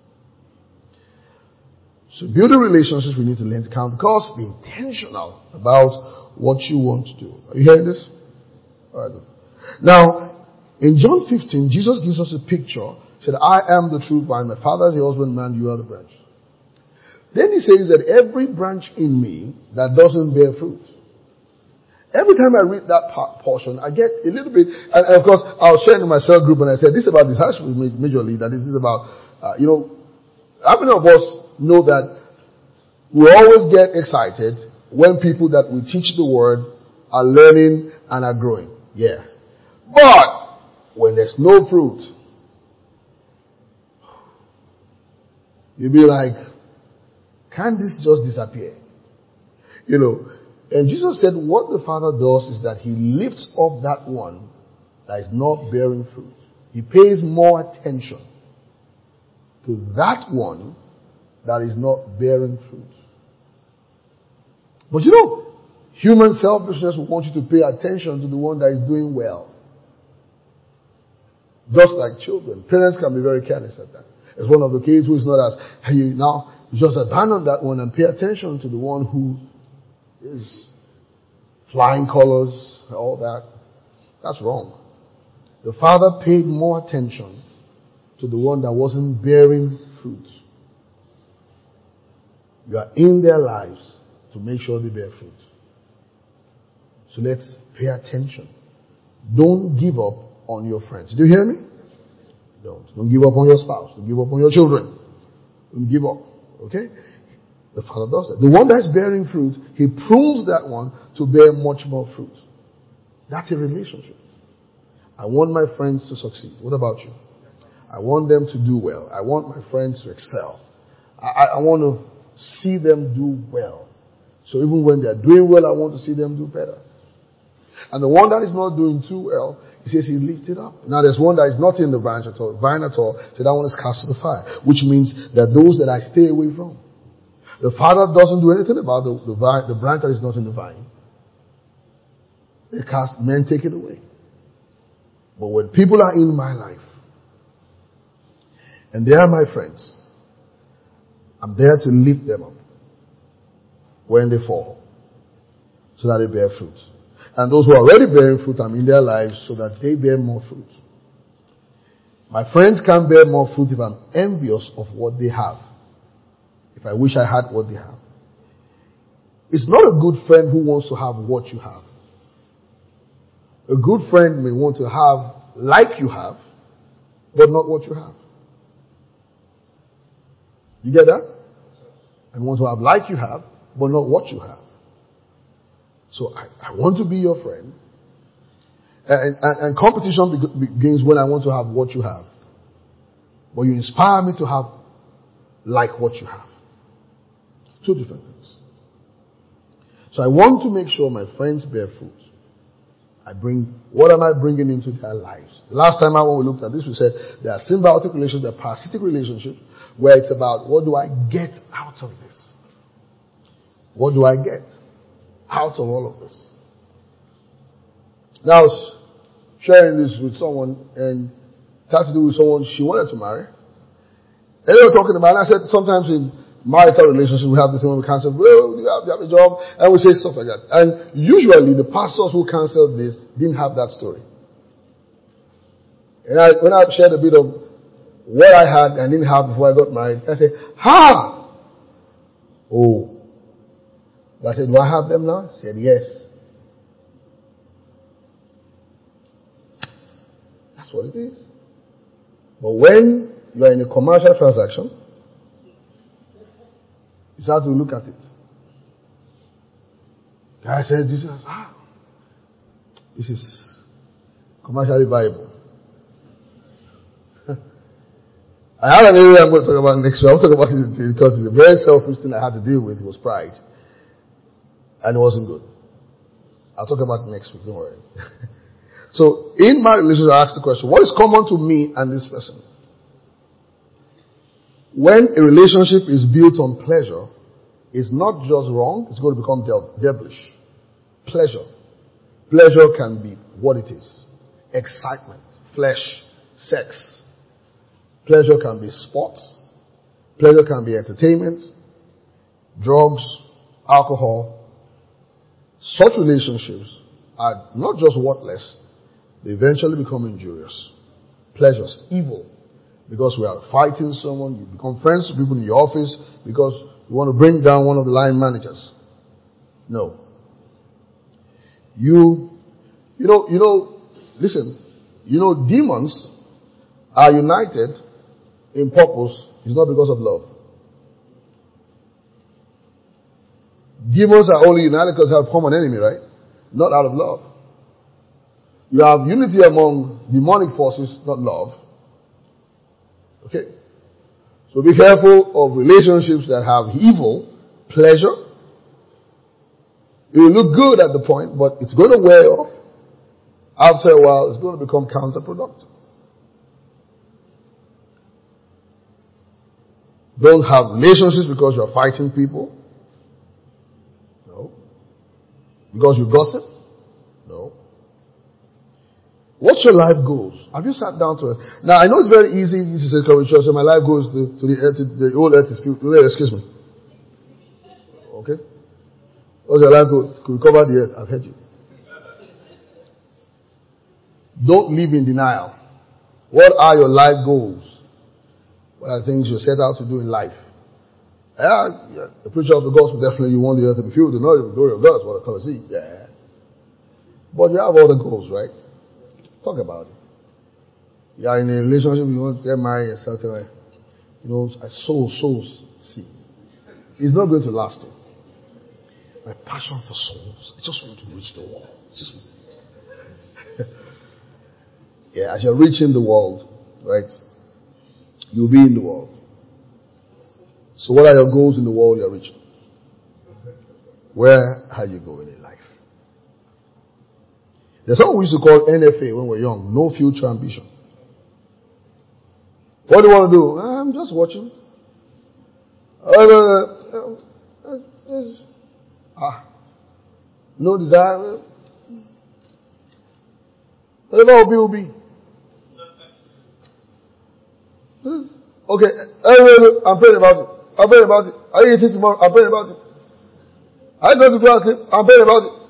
So building relationships, we need to learn to count the cost, be intentional about what you want to do. Are you hearing this? All right. Now, in John 15, Jesus gives us a picture He said, I am the true vine. My Father is the husbandman, you are the branch. Then he says that every branch in me that doesn't bear fruit. Every time I read that portion, I get a little bit, and of course, I was sharing in my cell group and I said, this is about discipleship majorly, that this is about, how many of us know that we always get excited when people that we teach the word are learning and are growing? Yeah. But, when there's no fruit, you'll be like, can't this just disappear? And Jesus said what the Father does is that he lifts up that one that is not bearing fruit. He pays more attention to that one that is not bearing fruit. But human selfishness will want you to pay attention to the one that is doing well. Just like children. Parents can be very careless at that. It's one of the kids who is not as, you just abandon that one and pay attention to the one who is flying colors, all that. That's wrong. The Father paid more attention to the one that wasn't bearing fruit. You are in their lives to make sure they bear fruit. So let's pay attention. Don't give up on your friends. Do you hear me? Don't give up on your spouse. Don't give up on your children. Don't give up. Okay? The Father does that. The one that's bearing fruit, he prunes that one to bear much more fruit. That's a relationship. I want my friends to succeed. What about you? I want them to do well. I want my friends to excel. I want to see them do well. So even when they're doing well, I want to see them do better. And the one that is not doing too well, he says he lifts it up. Now there's one that is not in the vine at all, so that one is cast to the fire. Which means that those that I stay away from. The Father doesn't do anything about the branch that is not in the vine. Men take it away. But when people are in my life, and they are my friends, I'm there to lift them up when they fall, so that they bear fruit. And those who are already bearing fruit, I'm in their lives so that they bear more fruit. My friends can't bear more fruit if I'm envious of what they have. If I wish I had what they have. It's not a good friend who wants to have what you have. A good friend may want to have like you have, but not what you have. You get that? And want to have like you have, but not what you have. So I want to be your friend. And competition begins when I want to have what you have. But you inspire me to have like what you have. Two different things. So I want to make sure my friends bear fruit. What am I bringing into their lives? The last time when we looked at this, we said there are symbiotic relationships, there are parasitic relationships, where it's about what do I get out of this? What do I get out of all of this? Now, I was sharing this with someone, and it had to do with someone she wanted to marry. And they were talking about it, and I said sometimes in marital relationships, we have this thing when we cancel, well, you have a job, and we say stuff like that. And usually the pastors who canceled this didn't have that story. And when I shared a bit of what I had and didn't have before I got married, I said, ha! Oh. But I said, do I have them now? She said, yes. That's what it is. But when you are in a commercial transaction, you start to look at it. I said, this is commercially viable. I have an area I'm going to talk about next week. I'll talk about it because it's a very selfish thing I had to deal with. It was pride. And it wasn't good. I'll talk about it next week, don't worry. So, in my relationship, I asked the question, what is common to me and this person? When a relationship is built on pleasure, it's not just wrong, it's going to become devilish. Pleasure. Pleasure can be what it is. Excitement, flesh, sex. Pleasure can be sports. Pleasure can be entertainment, drugs, alcohol. Such relationships are not just worthless, they eventually become injurious. Pleasures, evil, because we are fighting someone. You become friends with people in your office because you want to bring down one of the line managers. No. Listen, demons are united in purpose. It's not because of love. Demons are only united because they have a common enemy, right? Not out of love. You have unity among demonic forces, not love. Okay? So be careful of relationships that have evil pleasure. It will look good at the point, but it's going to wear off. After a while, it's going to become counterproductive. Don't have relationships because you're fighting people. No. Because you gossip. No. What's your life goals? Have you sat down to it? Now, I know it's very easy to say, so my life goes to the old earth. Excuse me. Okay? What's your life goals? Could recover the earth. I've heard you. Don't live in denial. What are your life goals? What are the things you set out to do in life? Yeah, the preacher of the gospel, definitely you want the earth to be filled with the glory of God. What I come and see. Yeah. But you have other goals, right? Talk about it. You are in a relationship, you want to get married and stuff like, souls. See, it's not going to last. My passion for souls, I just want to reach the world. Yeah, as you're reaching the world, right? You'll be in the world. So what are your goals in the world you're reaching? Where are you going in life? There's something we used to call NFA when we were young. No future ambition. What do you want to do? I'm just watching. No desire. Whatever will be. Okay, I'm praying about it. Are you eating tomorrow? I'm praying about it. I go to class, I'm praying about it.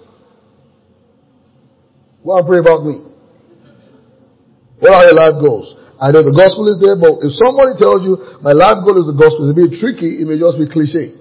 Go and pray about me. What are your life goals? I know the gospel is there, but if somebody tells you my life goal is the gospel, it's a bit tricky, it may just be cliche.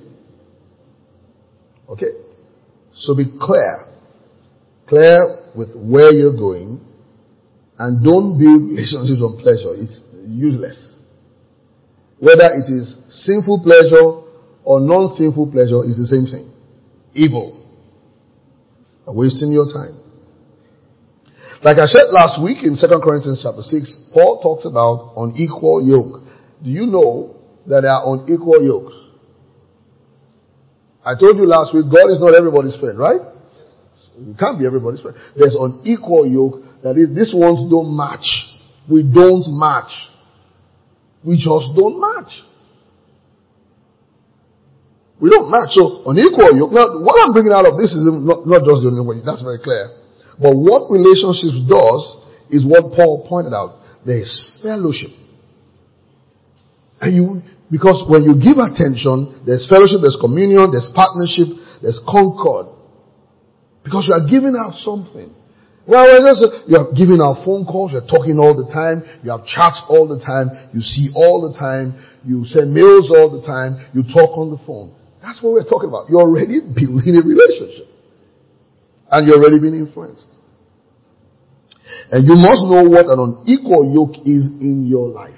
Okay? So be clear. Clear with where you're going, and don't build relationships on pleasure. It's useless. Whether it is sinful pleasure or non-sinful pleasure is the same thing. Evil. You're wasting your time. Like I said last week in 2 Corinthians chapter 6, Paul talks about unequal yoke. Do you know that there are unequal yokes? I told you last week, God is not everybody's friend, right? You can't be everybody's friend. There's unequal yoke. That is, these ones don't match. We don't match. We just don't match. We don't match. So, unequal yoke. Now, what I'm bringing out of this is not just the only way. That's very clear. But what relationships does is what Paul pointed out. There is fellowship. Because when you give attention, there's fellowship, there's communion, there's partnership, there's concord. Because you are giving out something. Well, you're giving out phone calls, you're talking all the time, you have chats all the time, you see all the time, you send mails all the time, you talk on the phone. That's what we're talking about. You're already building a relationship. And you're already being influenced. And you must know what an unequal yoke is in your life.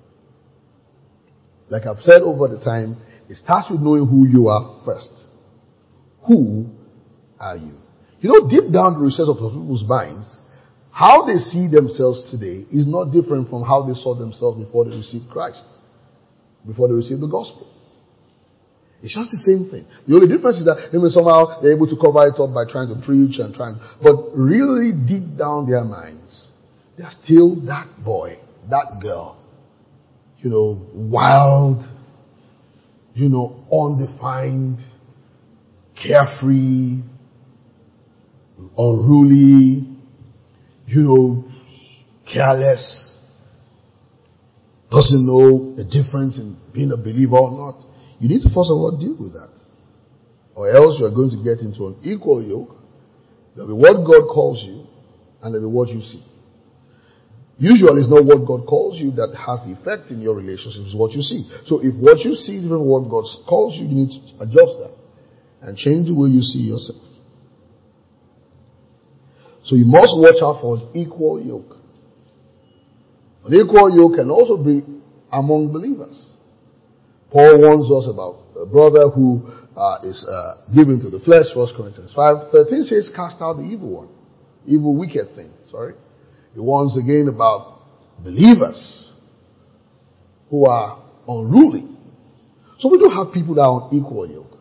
Like I've said over the time, it starts with knowing who you are first. Who are you? Deep down the recess of people's minds, how they see themselves today is not different from how they saw themselves before they received Christ. Before they received the gospel. It's just the same thing. The only difference is that maybe somehow they're able to cover it up by trying to preach but really deep down their minds, they're still that boy, that girl. Wild, undefined, carefree, unruly, careless, doesn't know the difference in being a believer or not. You need to first of all deal with that. Or else you are going to get into an equal yoke. There'll be what God calls you, and there'll be what you see. Usually it's not what God calls you that has the effect in your relationship, it's what you see. So if what you see is different from what God calls you, you need to adjust that and change the way you see yourself. So you must watch out for an equal yoke. An equal yoke can also be among believers. Paul warns us about a brother who is given to the flesh. 1 Corinthians 5:13 says, cast out the evil one. Evil, wicked thing. He warns again about believers who are unruly. So we don't have people that are on equal yoke.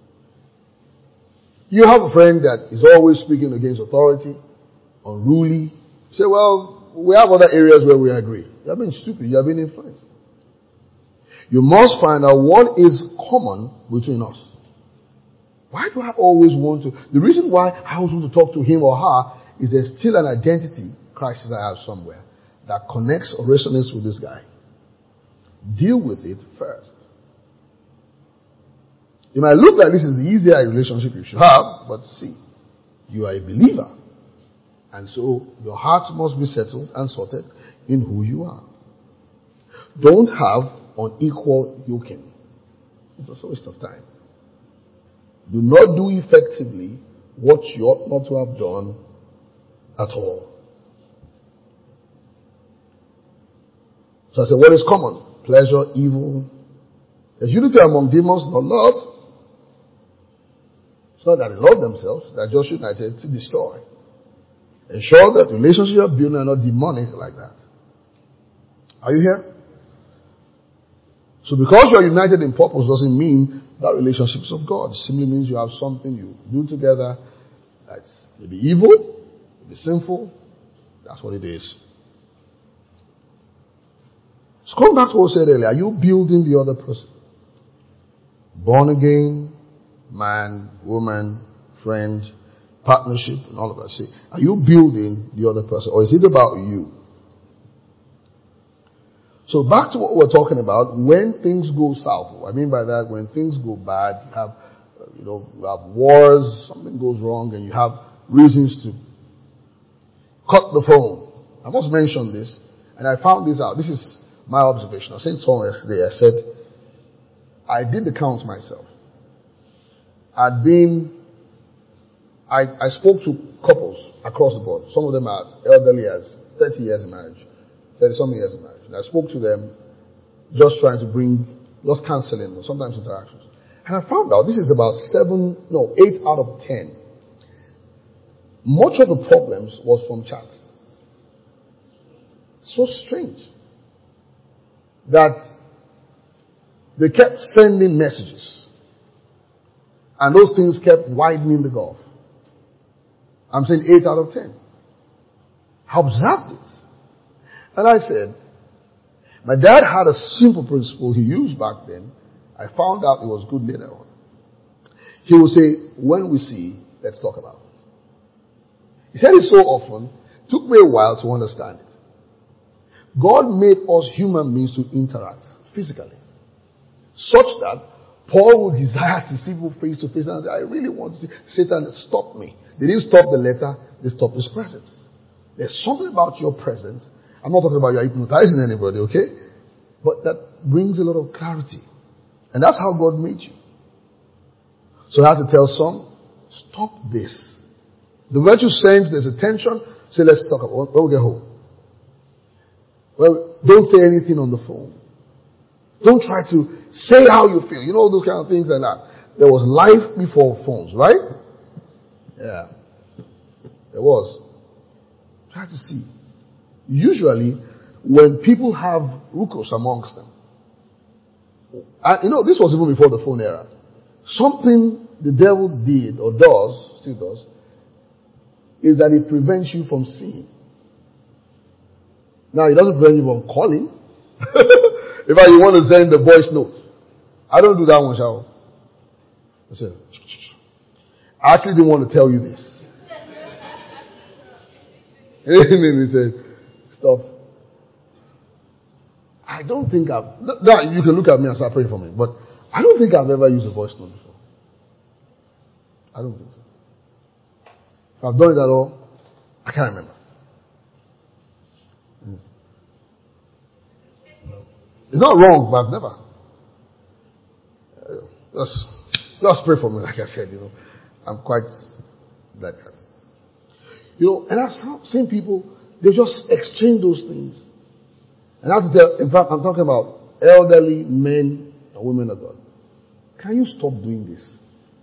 You have a friend that is always speaking against authority, unruly. You say, well, we have other areas where we agree. You have been stupid. You have been influenced. You must find out what is common between us. Why do I always want to? The reason why I always want to talk to him or her is there's still an identity crisis I have somewhere that connects or resonates with this guy. Deal with it first. It might look like this is the easier relationship you should have, but see, you are a believer. And so your heart must be settled and sorted in who you are. Don't have unequal yoking. It's also a waste of time. Do not do effectively what you ought not to have done at all. So I said, what is common? Pleasure, evil. There's unity among demons, not love. It's not that they love themselves, they're just united to destroy. Ensure that the relationships you are building are not demonic like that. Are you here? So because you are united in purpose doesn't mean that relationship is of God. It simply means you have something you do together that's maybe evil, maybe sinful. That's what it is. So come back to what I said earlier. Are you building the other person? Born again, man, woman, friend, partnership, and all of that. See, are you building the other person? Or is it about you? So back to what we're talking about, when things go south. What I mean by that, when things go bad, you have wars, something goes wrong, and you have reasons to cut the phone. I must mention this, and I found this out. This is my observation. I was saying to someone yesterday, I said, I did the count myself. I spoke to couples across the board. Some of them are elderly as 30 years in marriage, 30-something years in marriage. And I spoke to them just trying to just counseling or sometimes interactions. And I found out this is about 8 out of 10. Much of the problems was from chats. So strange that they kept sending messages. And those things kept widening the gulf. I'm saying 8 out of 10. I observed this. And I said, my dad had a simple principle he used back then. I found out it was good later on. He would say, when we see, let's talk about it. He said it so often, it took me a while to understand it. God made us human beings to interact physically, such that Paul would desire to see people face to face and say, I really want to see Satan stop me. They didn't stop the letter, they stopped his presence. There's something about your presence. I'm not talking about you hypnotizing anybody, okay? But that brings a lot of clarity. And that's how God made you. So I had to tell some, stop this. The moment you sense there's a tension, say, let's talk about when we get home. Well, don't say anything on the phone. Don't try to say how you feel. You know, those kind of things like that. There was life before phones, right? Yeah. There was. Try to see. Usually, when people have rukos amongst them, and this was even before the phone era, something the devil did or does, still does, is that it prevents you from seeing. Now, it doesn't prevent you from calling. If you want to send the voice note, I don't do that one, shall I said, I actually didn't want to tell you this. He said, stop. I don't think you can look at me and start praying for me, but I don't think I've ever used a voice note before. I don't think so. If I've done it at all, I can't remember. It's not wrong, but I've never. Just pray for me, like I said, I'm quite like that. And I've seen people, they just exchange those things. And I have to tell, in fact, I'm talking about elderly men and women of God. Can you stop doing this?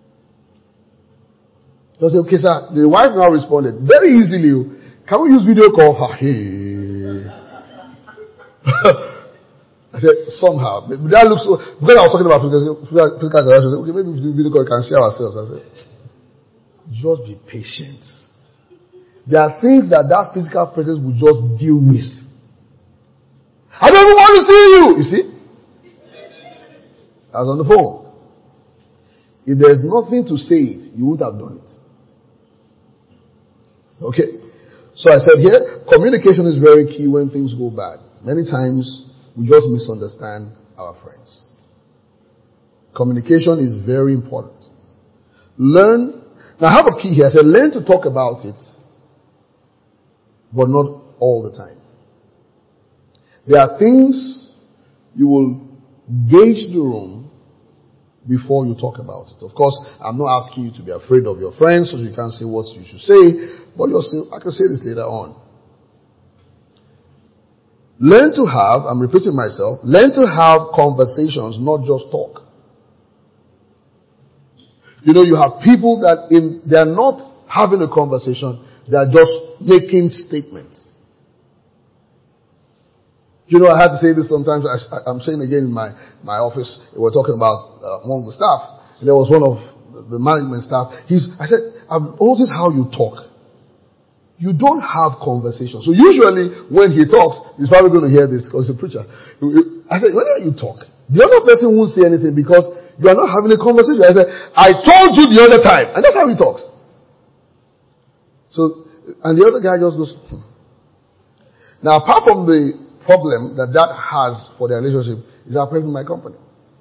They say, okay, sir. The wife now responded very easily. Can we use video call? Hey. I said, somehow. That looks so, because I was talking about physical interaction. Okay, maybe if we do video call, we can see ourselves. I said, just be patient. There are things that physical presence will just deal with. I don't even want to see you. You see? I was on the phone. If there's nothing to say it, you would have done it. Okay. So I said here, communication is very key when things go bad. Many times, we just misunderstand our friends. Communication is very important. Now I have a key here. I said, learn to talk about it, but not all the time. There are things you will gauge the room before you talk about it. Of course, I'm not asking you to be afraid of your friends so you can't say what you should say, but I can say this later on. Learn to have, I'm repeating myself, learn to have conversations, not just talk. You have people that they're not having a conversation, they're just making statements. I had to say this sometimes. I'm saying again in my office. We're talking about one of the staff. And there was one of the management staff. I said, I've noticed how you talk. You don't have conversation. So usually when he talks, he's probably going to hear this because he's a preacher. I said, whenever you talk, the other person won't say anything because you are not having a conversation. I said, I told you the other time. And that's how he talks. So, and the other guy just goes, Now, apart from the problem that has for their relationship, is affecting my company.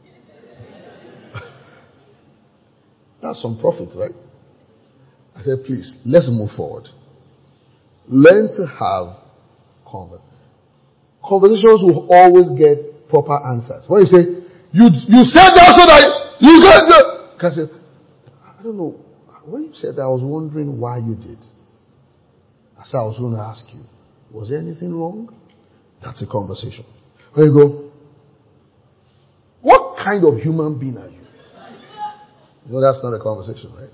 That's some profit, right? I said, please, let's move forward. Learn to have conversations. Conversations will always get proper answers. When you say, you said that so that you got the... I say, I don't know. When you said that, I was wondering why you did. I said, I was going to ask you, was there anything wrong? That's a conversation. When you go, what kind of human being are you? That's not a conversation, right?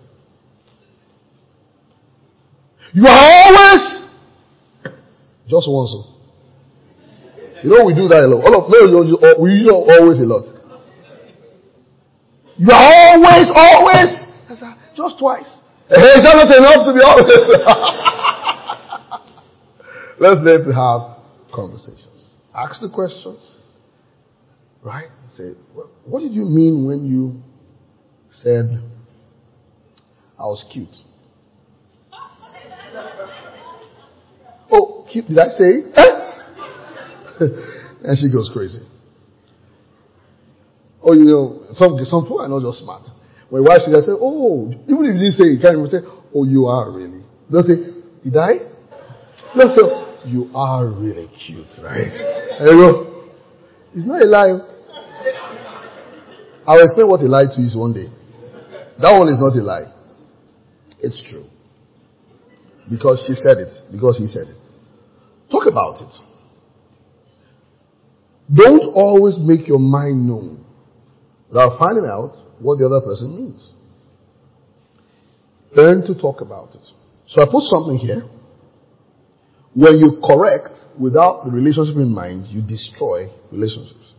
You are always just one so. We do that a lot. We do always a lot. You are always, just twice. Hey, that's not enough to be always. Let's learn to have conversations. Ask the questions. Right? Say, what did you mean when you said I was cute? Oh, cute, did I say it? And she goes crazy. Oh, some people are not just smart. My wife, she say, oh, even if you didn't say it, you can't even say, oh, you are really. Don't say, did I? Don't say, you are really cute, right? And you go, it's not a lie. I'll explain what a lie to you is one day. That one is not a lie. It's true. Because she said it. Because he said it. Talk about it. Don't always make your mind known without finding out what the other person means. Learn to talk about it. So I put something here. When you correct without the relationship in mind, you destroy relationships.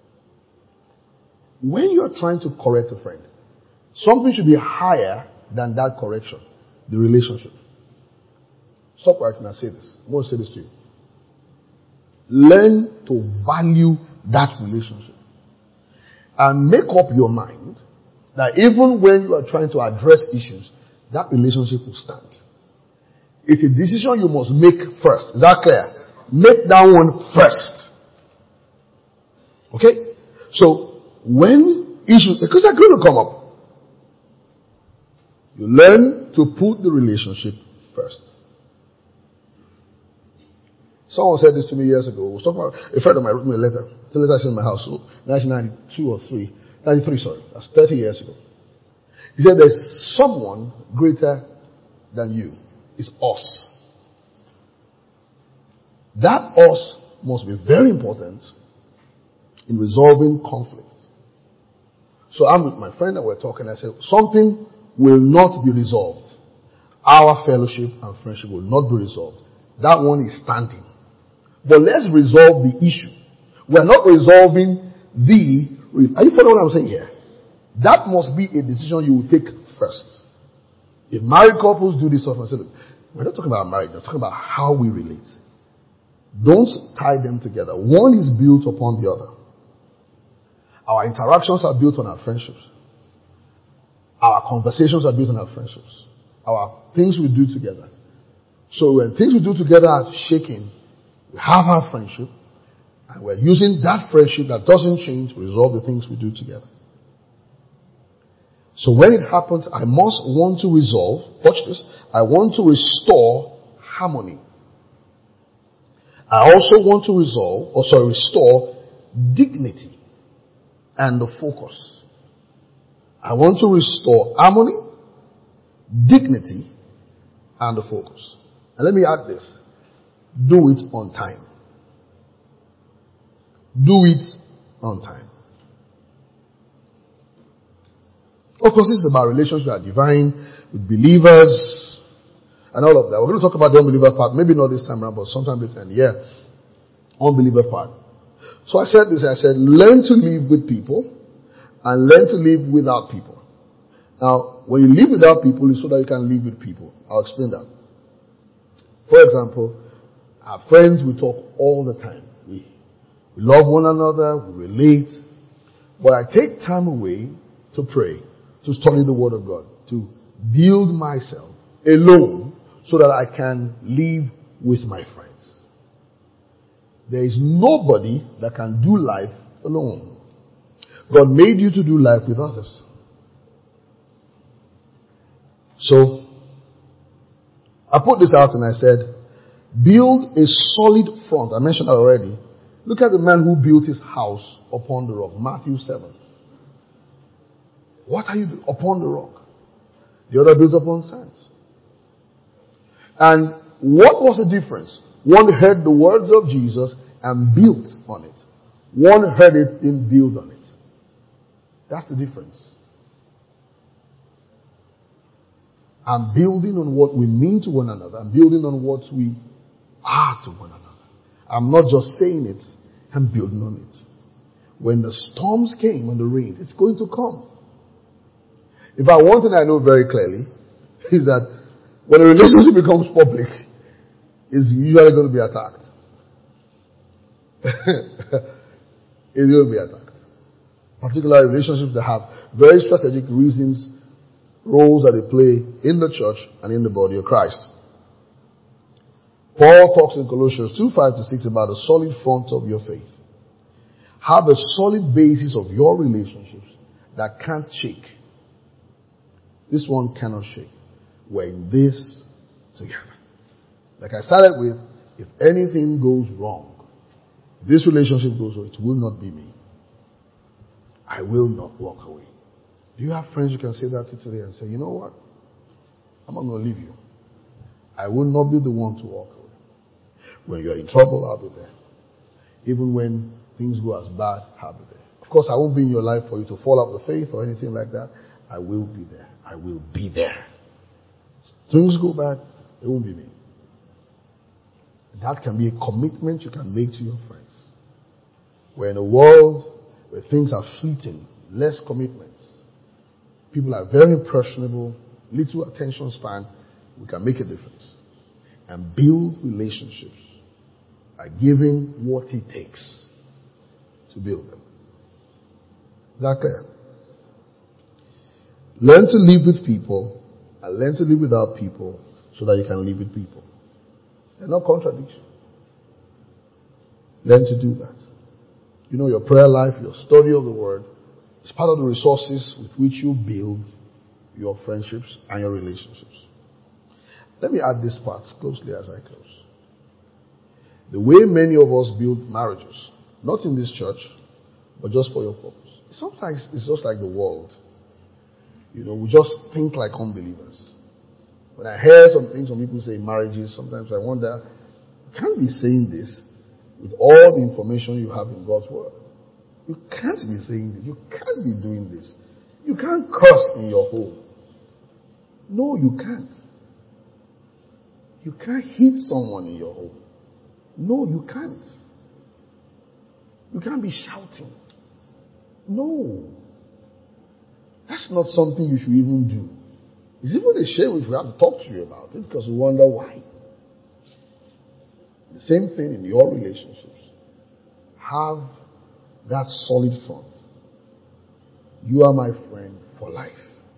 When you are trying to correct a friend, something should be higher than that correction. The relationship. Stop right now. Say this. I'm going to say this to you. Learn to value that relationship. And make up your mind that even when you are trying to address issues, that relationship will stand. It's a decision you must make first. Is that clear? Make that one first. Okay? So, when issues, because they're going to come up, you learn to put the relationship first. Someone said this to me years ago. I was talking about a friend of mine wrote me a letter. It's a letter I sent in my house, so 1992 or 93, sorry. That's 30 years ago. He said there's someone greater than you. It's us. That us must be very important in resolving conflict. So I'm with my friend and we're talking. I said, something will not be resolved. Our fellowship and friendship will not be resolved. That one is standing. But let's resolve the issue. We're not resolving are you following what I'm saying here? That must be a decision you will take first. If married couples do this stuff, I say, look, we're not talking about marriage, we're talking about how we relate. Don't tie them together. One is built upon the other. Our interactions are built on our friendships. Our conversations are built on our friendships. Our things we do together. So when things we do together are shaking, we have our friendship, and we're using that friendship that doesn't change to resolve the things we do together. So when it happens, I must want to resolve, watch this, I want to restore harmony. I also want to restore dignity and the focus. I want to restore harmony, dignity, and the focus. And let me add this. Do it on time. Do it on time. Of course, this is about relationships that are divine with believers and all of that. We're going to talk about the unbeliever part. Maybe not this time around, but sometime later in the year. Unbeliever part. So I said this. I said, learn to live with people and learn to live without people. Now, when you live without people, it's so that you can live with people. I'll explain that. For example, our friends, we talk all the time. We love one another, we relate. But I take time away to pray, to study the Word of God, to build myself alone so that I can live with my friends. There is nobody that can do life alone. God made you to do life with others. So, I put this out and I said, build a solid front. I mentioned that already. Look at the man who built his house upon the rock. Matthew 7. What are you doing? Upon the rock. The other built upon sand. And what was the difference? One heard the words of Jesus and built on it. One heard it, didn't build on it. That's the difference. I'm building on what we mean to one another. I'm building on what we are to one another. I'm not just saying it, I'm building on it. When the storms came, when the rain, it's going to come. In fact, one thing I know very clearly is that when a relationship becomes public, it's usually going to be attacked. It's going to be attacked. Particularly relationships that have very strategic reasons, roles that they play in the church and in the body of Christ. Paul talks in Colossians 2:5-6 about the solid front of your faith. Have a solid basis of your relationships that can't shake. This one cannot shake. We're in this together. Like I started with, if anything goes wrong, this relationship goes wrong, it will not be me. I will not walk away. Do you have friends you can say that to today and say, you know what? I'm not going to leave you. I will not be the one to walk away. When you're in trouble, I'll be there. Even when things go as bad, I'll be there. Of course, I won't be in your life for you to fall out of the faith or anything like that. I will be there. I will be there. Things go bad, it won't be me. That can be a commitment you can make to your friends. We're in a world where things are fleeting, less commitments. People are very impressionable, little attention span. We can make a difference and build relationships by giving what it takes to build them. Is that clear? Learn to live with people and learn to live without people so that you can live with people. They're not contradiction. Learn to do that. You know, your prayer life, your study of the Word is part of the resources with which you build your friendships and your relationships. Let me add this part closely as I close. The way many of us build marriages, not in this church, but just for your purpose. Sometimes it's just like the world. We just think like unbelievers. When I hear some things some people say in marriages, sometimes I wonder, you can't be saying this with all the information you have in God's word. You can't be saying this. You can't be doing this. You can't curse in your home. No, you can't. You can't hit someone in your home. No, you can't. You can't be shouting. No. That's not something you should even do. It's even a shame if we have to talk to you about it because we wonder why. The same thing in your relationships. Have that solid front. You are my friend for life.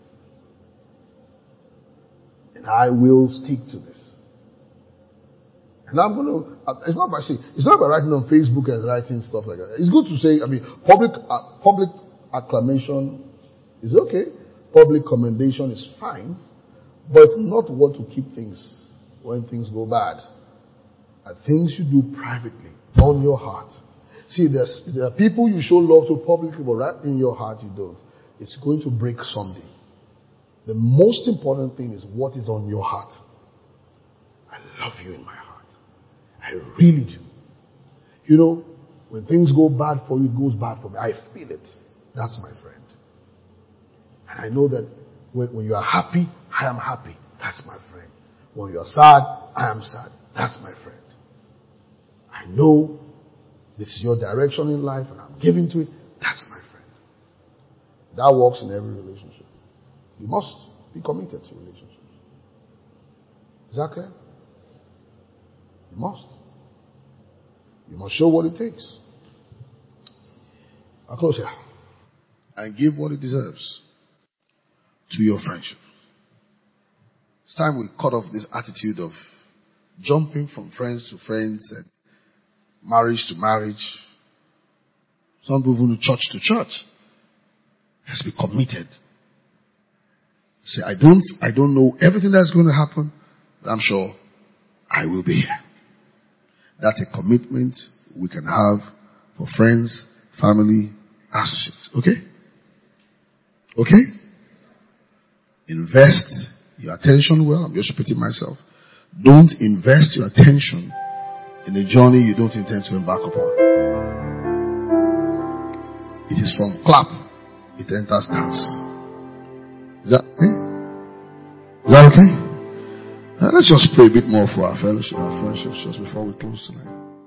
And I will stick to this. And I'm going to, it's not by writing on Facebook and writing stuff like that. It's good to say, public acclamation is okay. Public commendation is fine. But it's not what to keep things when things go bad. Are things you do privately, on your heart. See, there are people you show love to publicly, but right in your heart you don't. It's going to break someday. The most important thing is what is on your heart. I love you in my heart. I really do. When things go bad for you, it goes bad for me. I feel it. That's my friend. And I know that when you are happy, I am happy. That's my friend. When you are sad, I am sad. That's my friend. I know this is your direction in life and I'm giving to it. That's my friend. That works in every relationship. You must be committed to relationships. Is that clear? You must. You must show what it takes. I'll close here. And give what it deserves to your friendship. It's time we cut off this attitude of jumping from friends to friends and marriage to marriage. Some people do church to church. Let's be committed. Say, I don't know everything that's going to happen, but I'm sure I will be here. That's a commitment we can have for friends, family, associates. Okay? Okay? Invest your attention well. I'm just repeating myself. Don't invest your attention in a journey you don't intend to embark upon. It is from clap, it enters dance. Is that okay? Is that okay? Let's just pray a bit more for our fellowship, our friendships, just before we close tonight.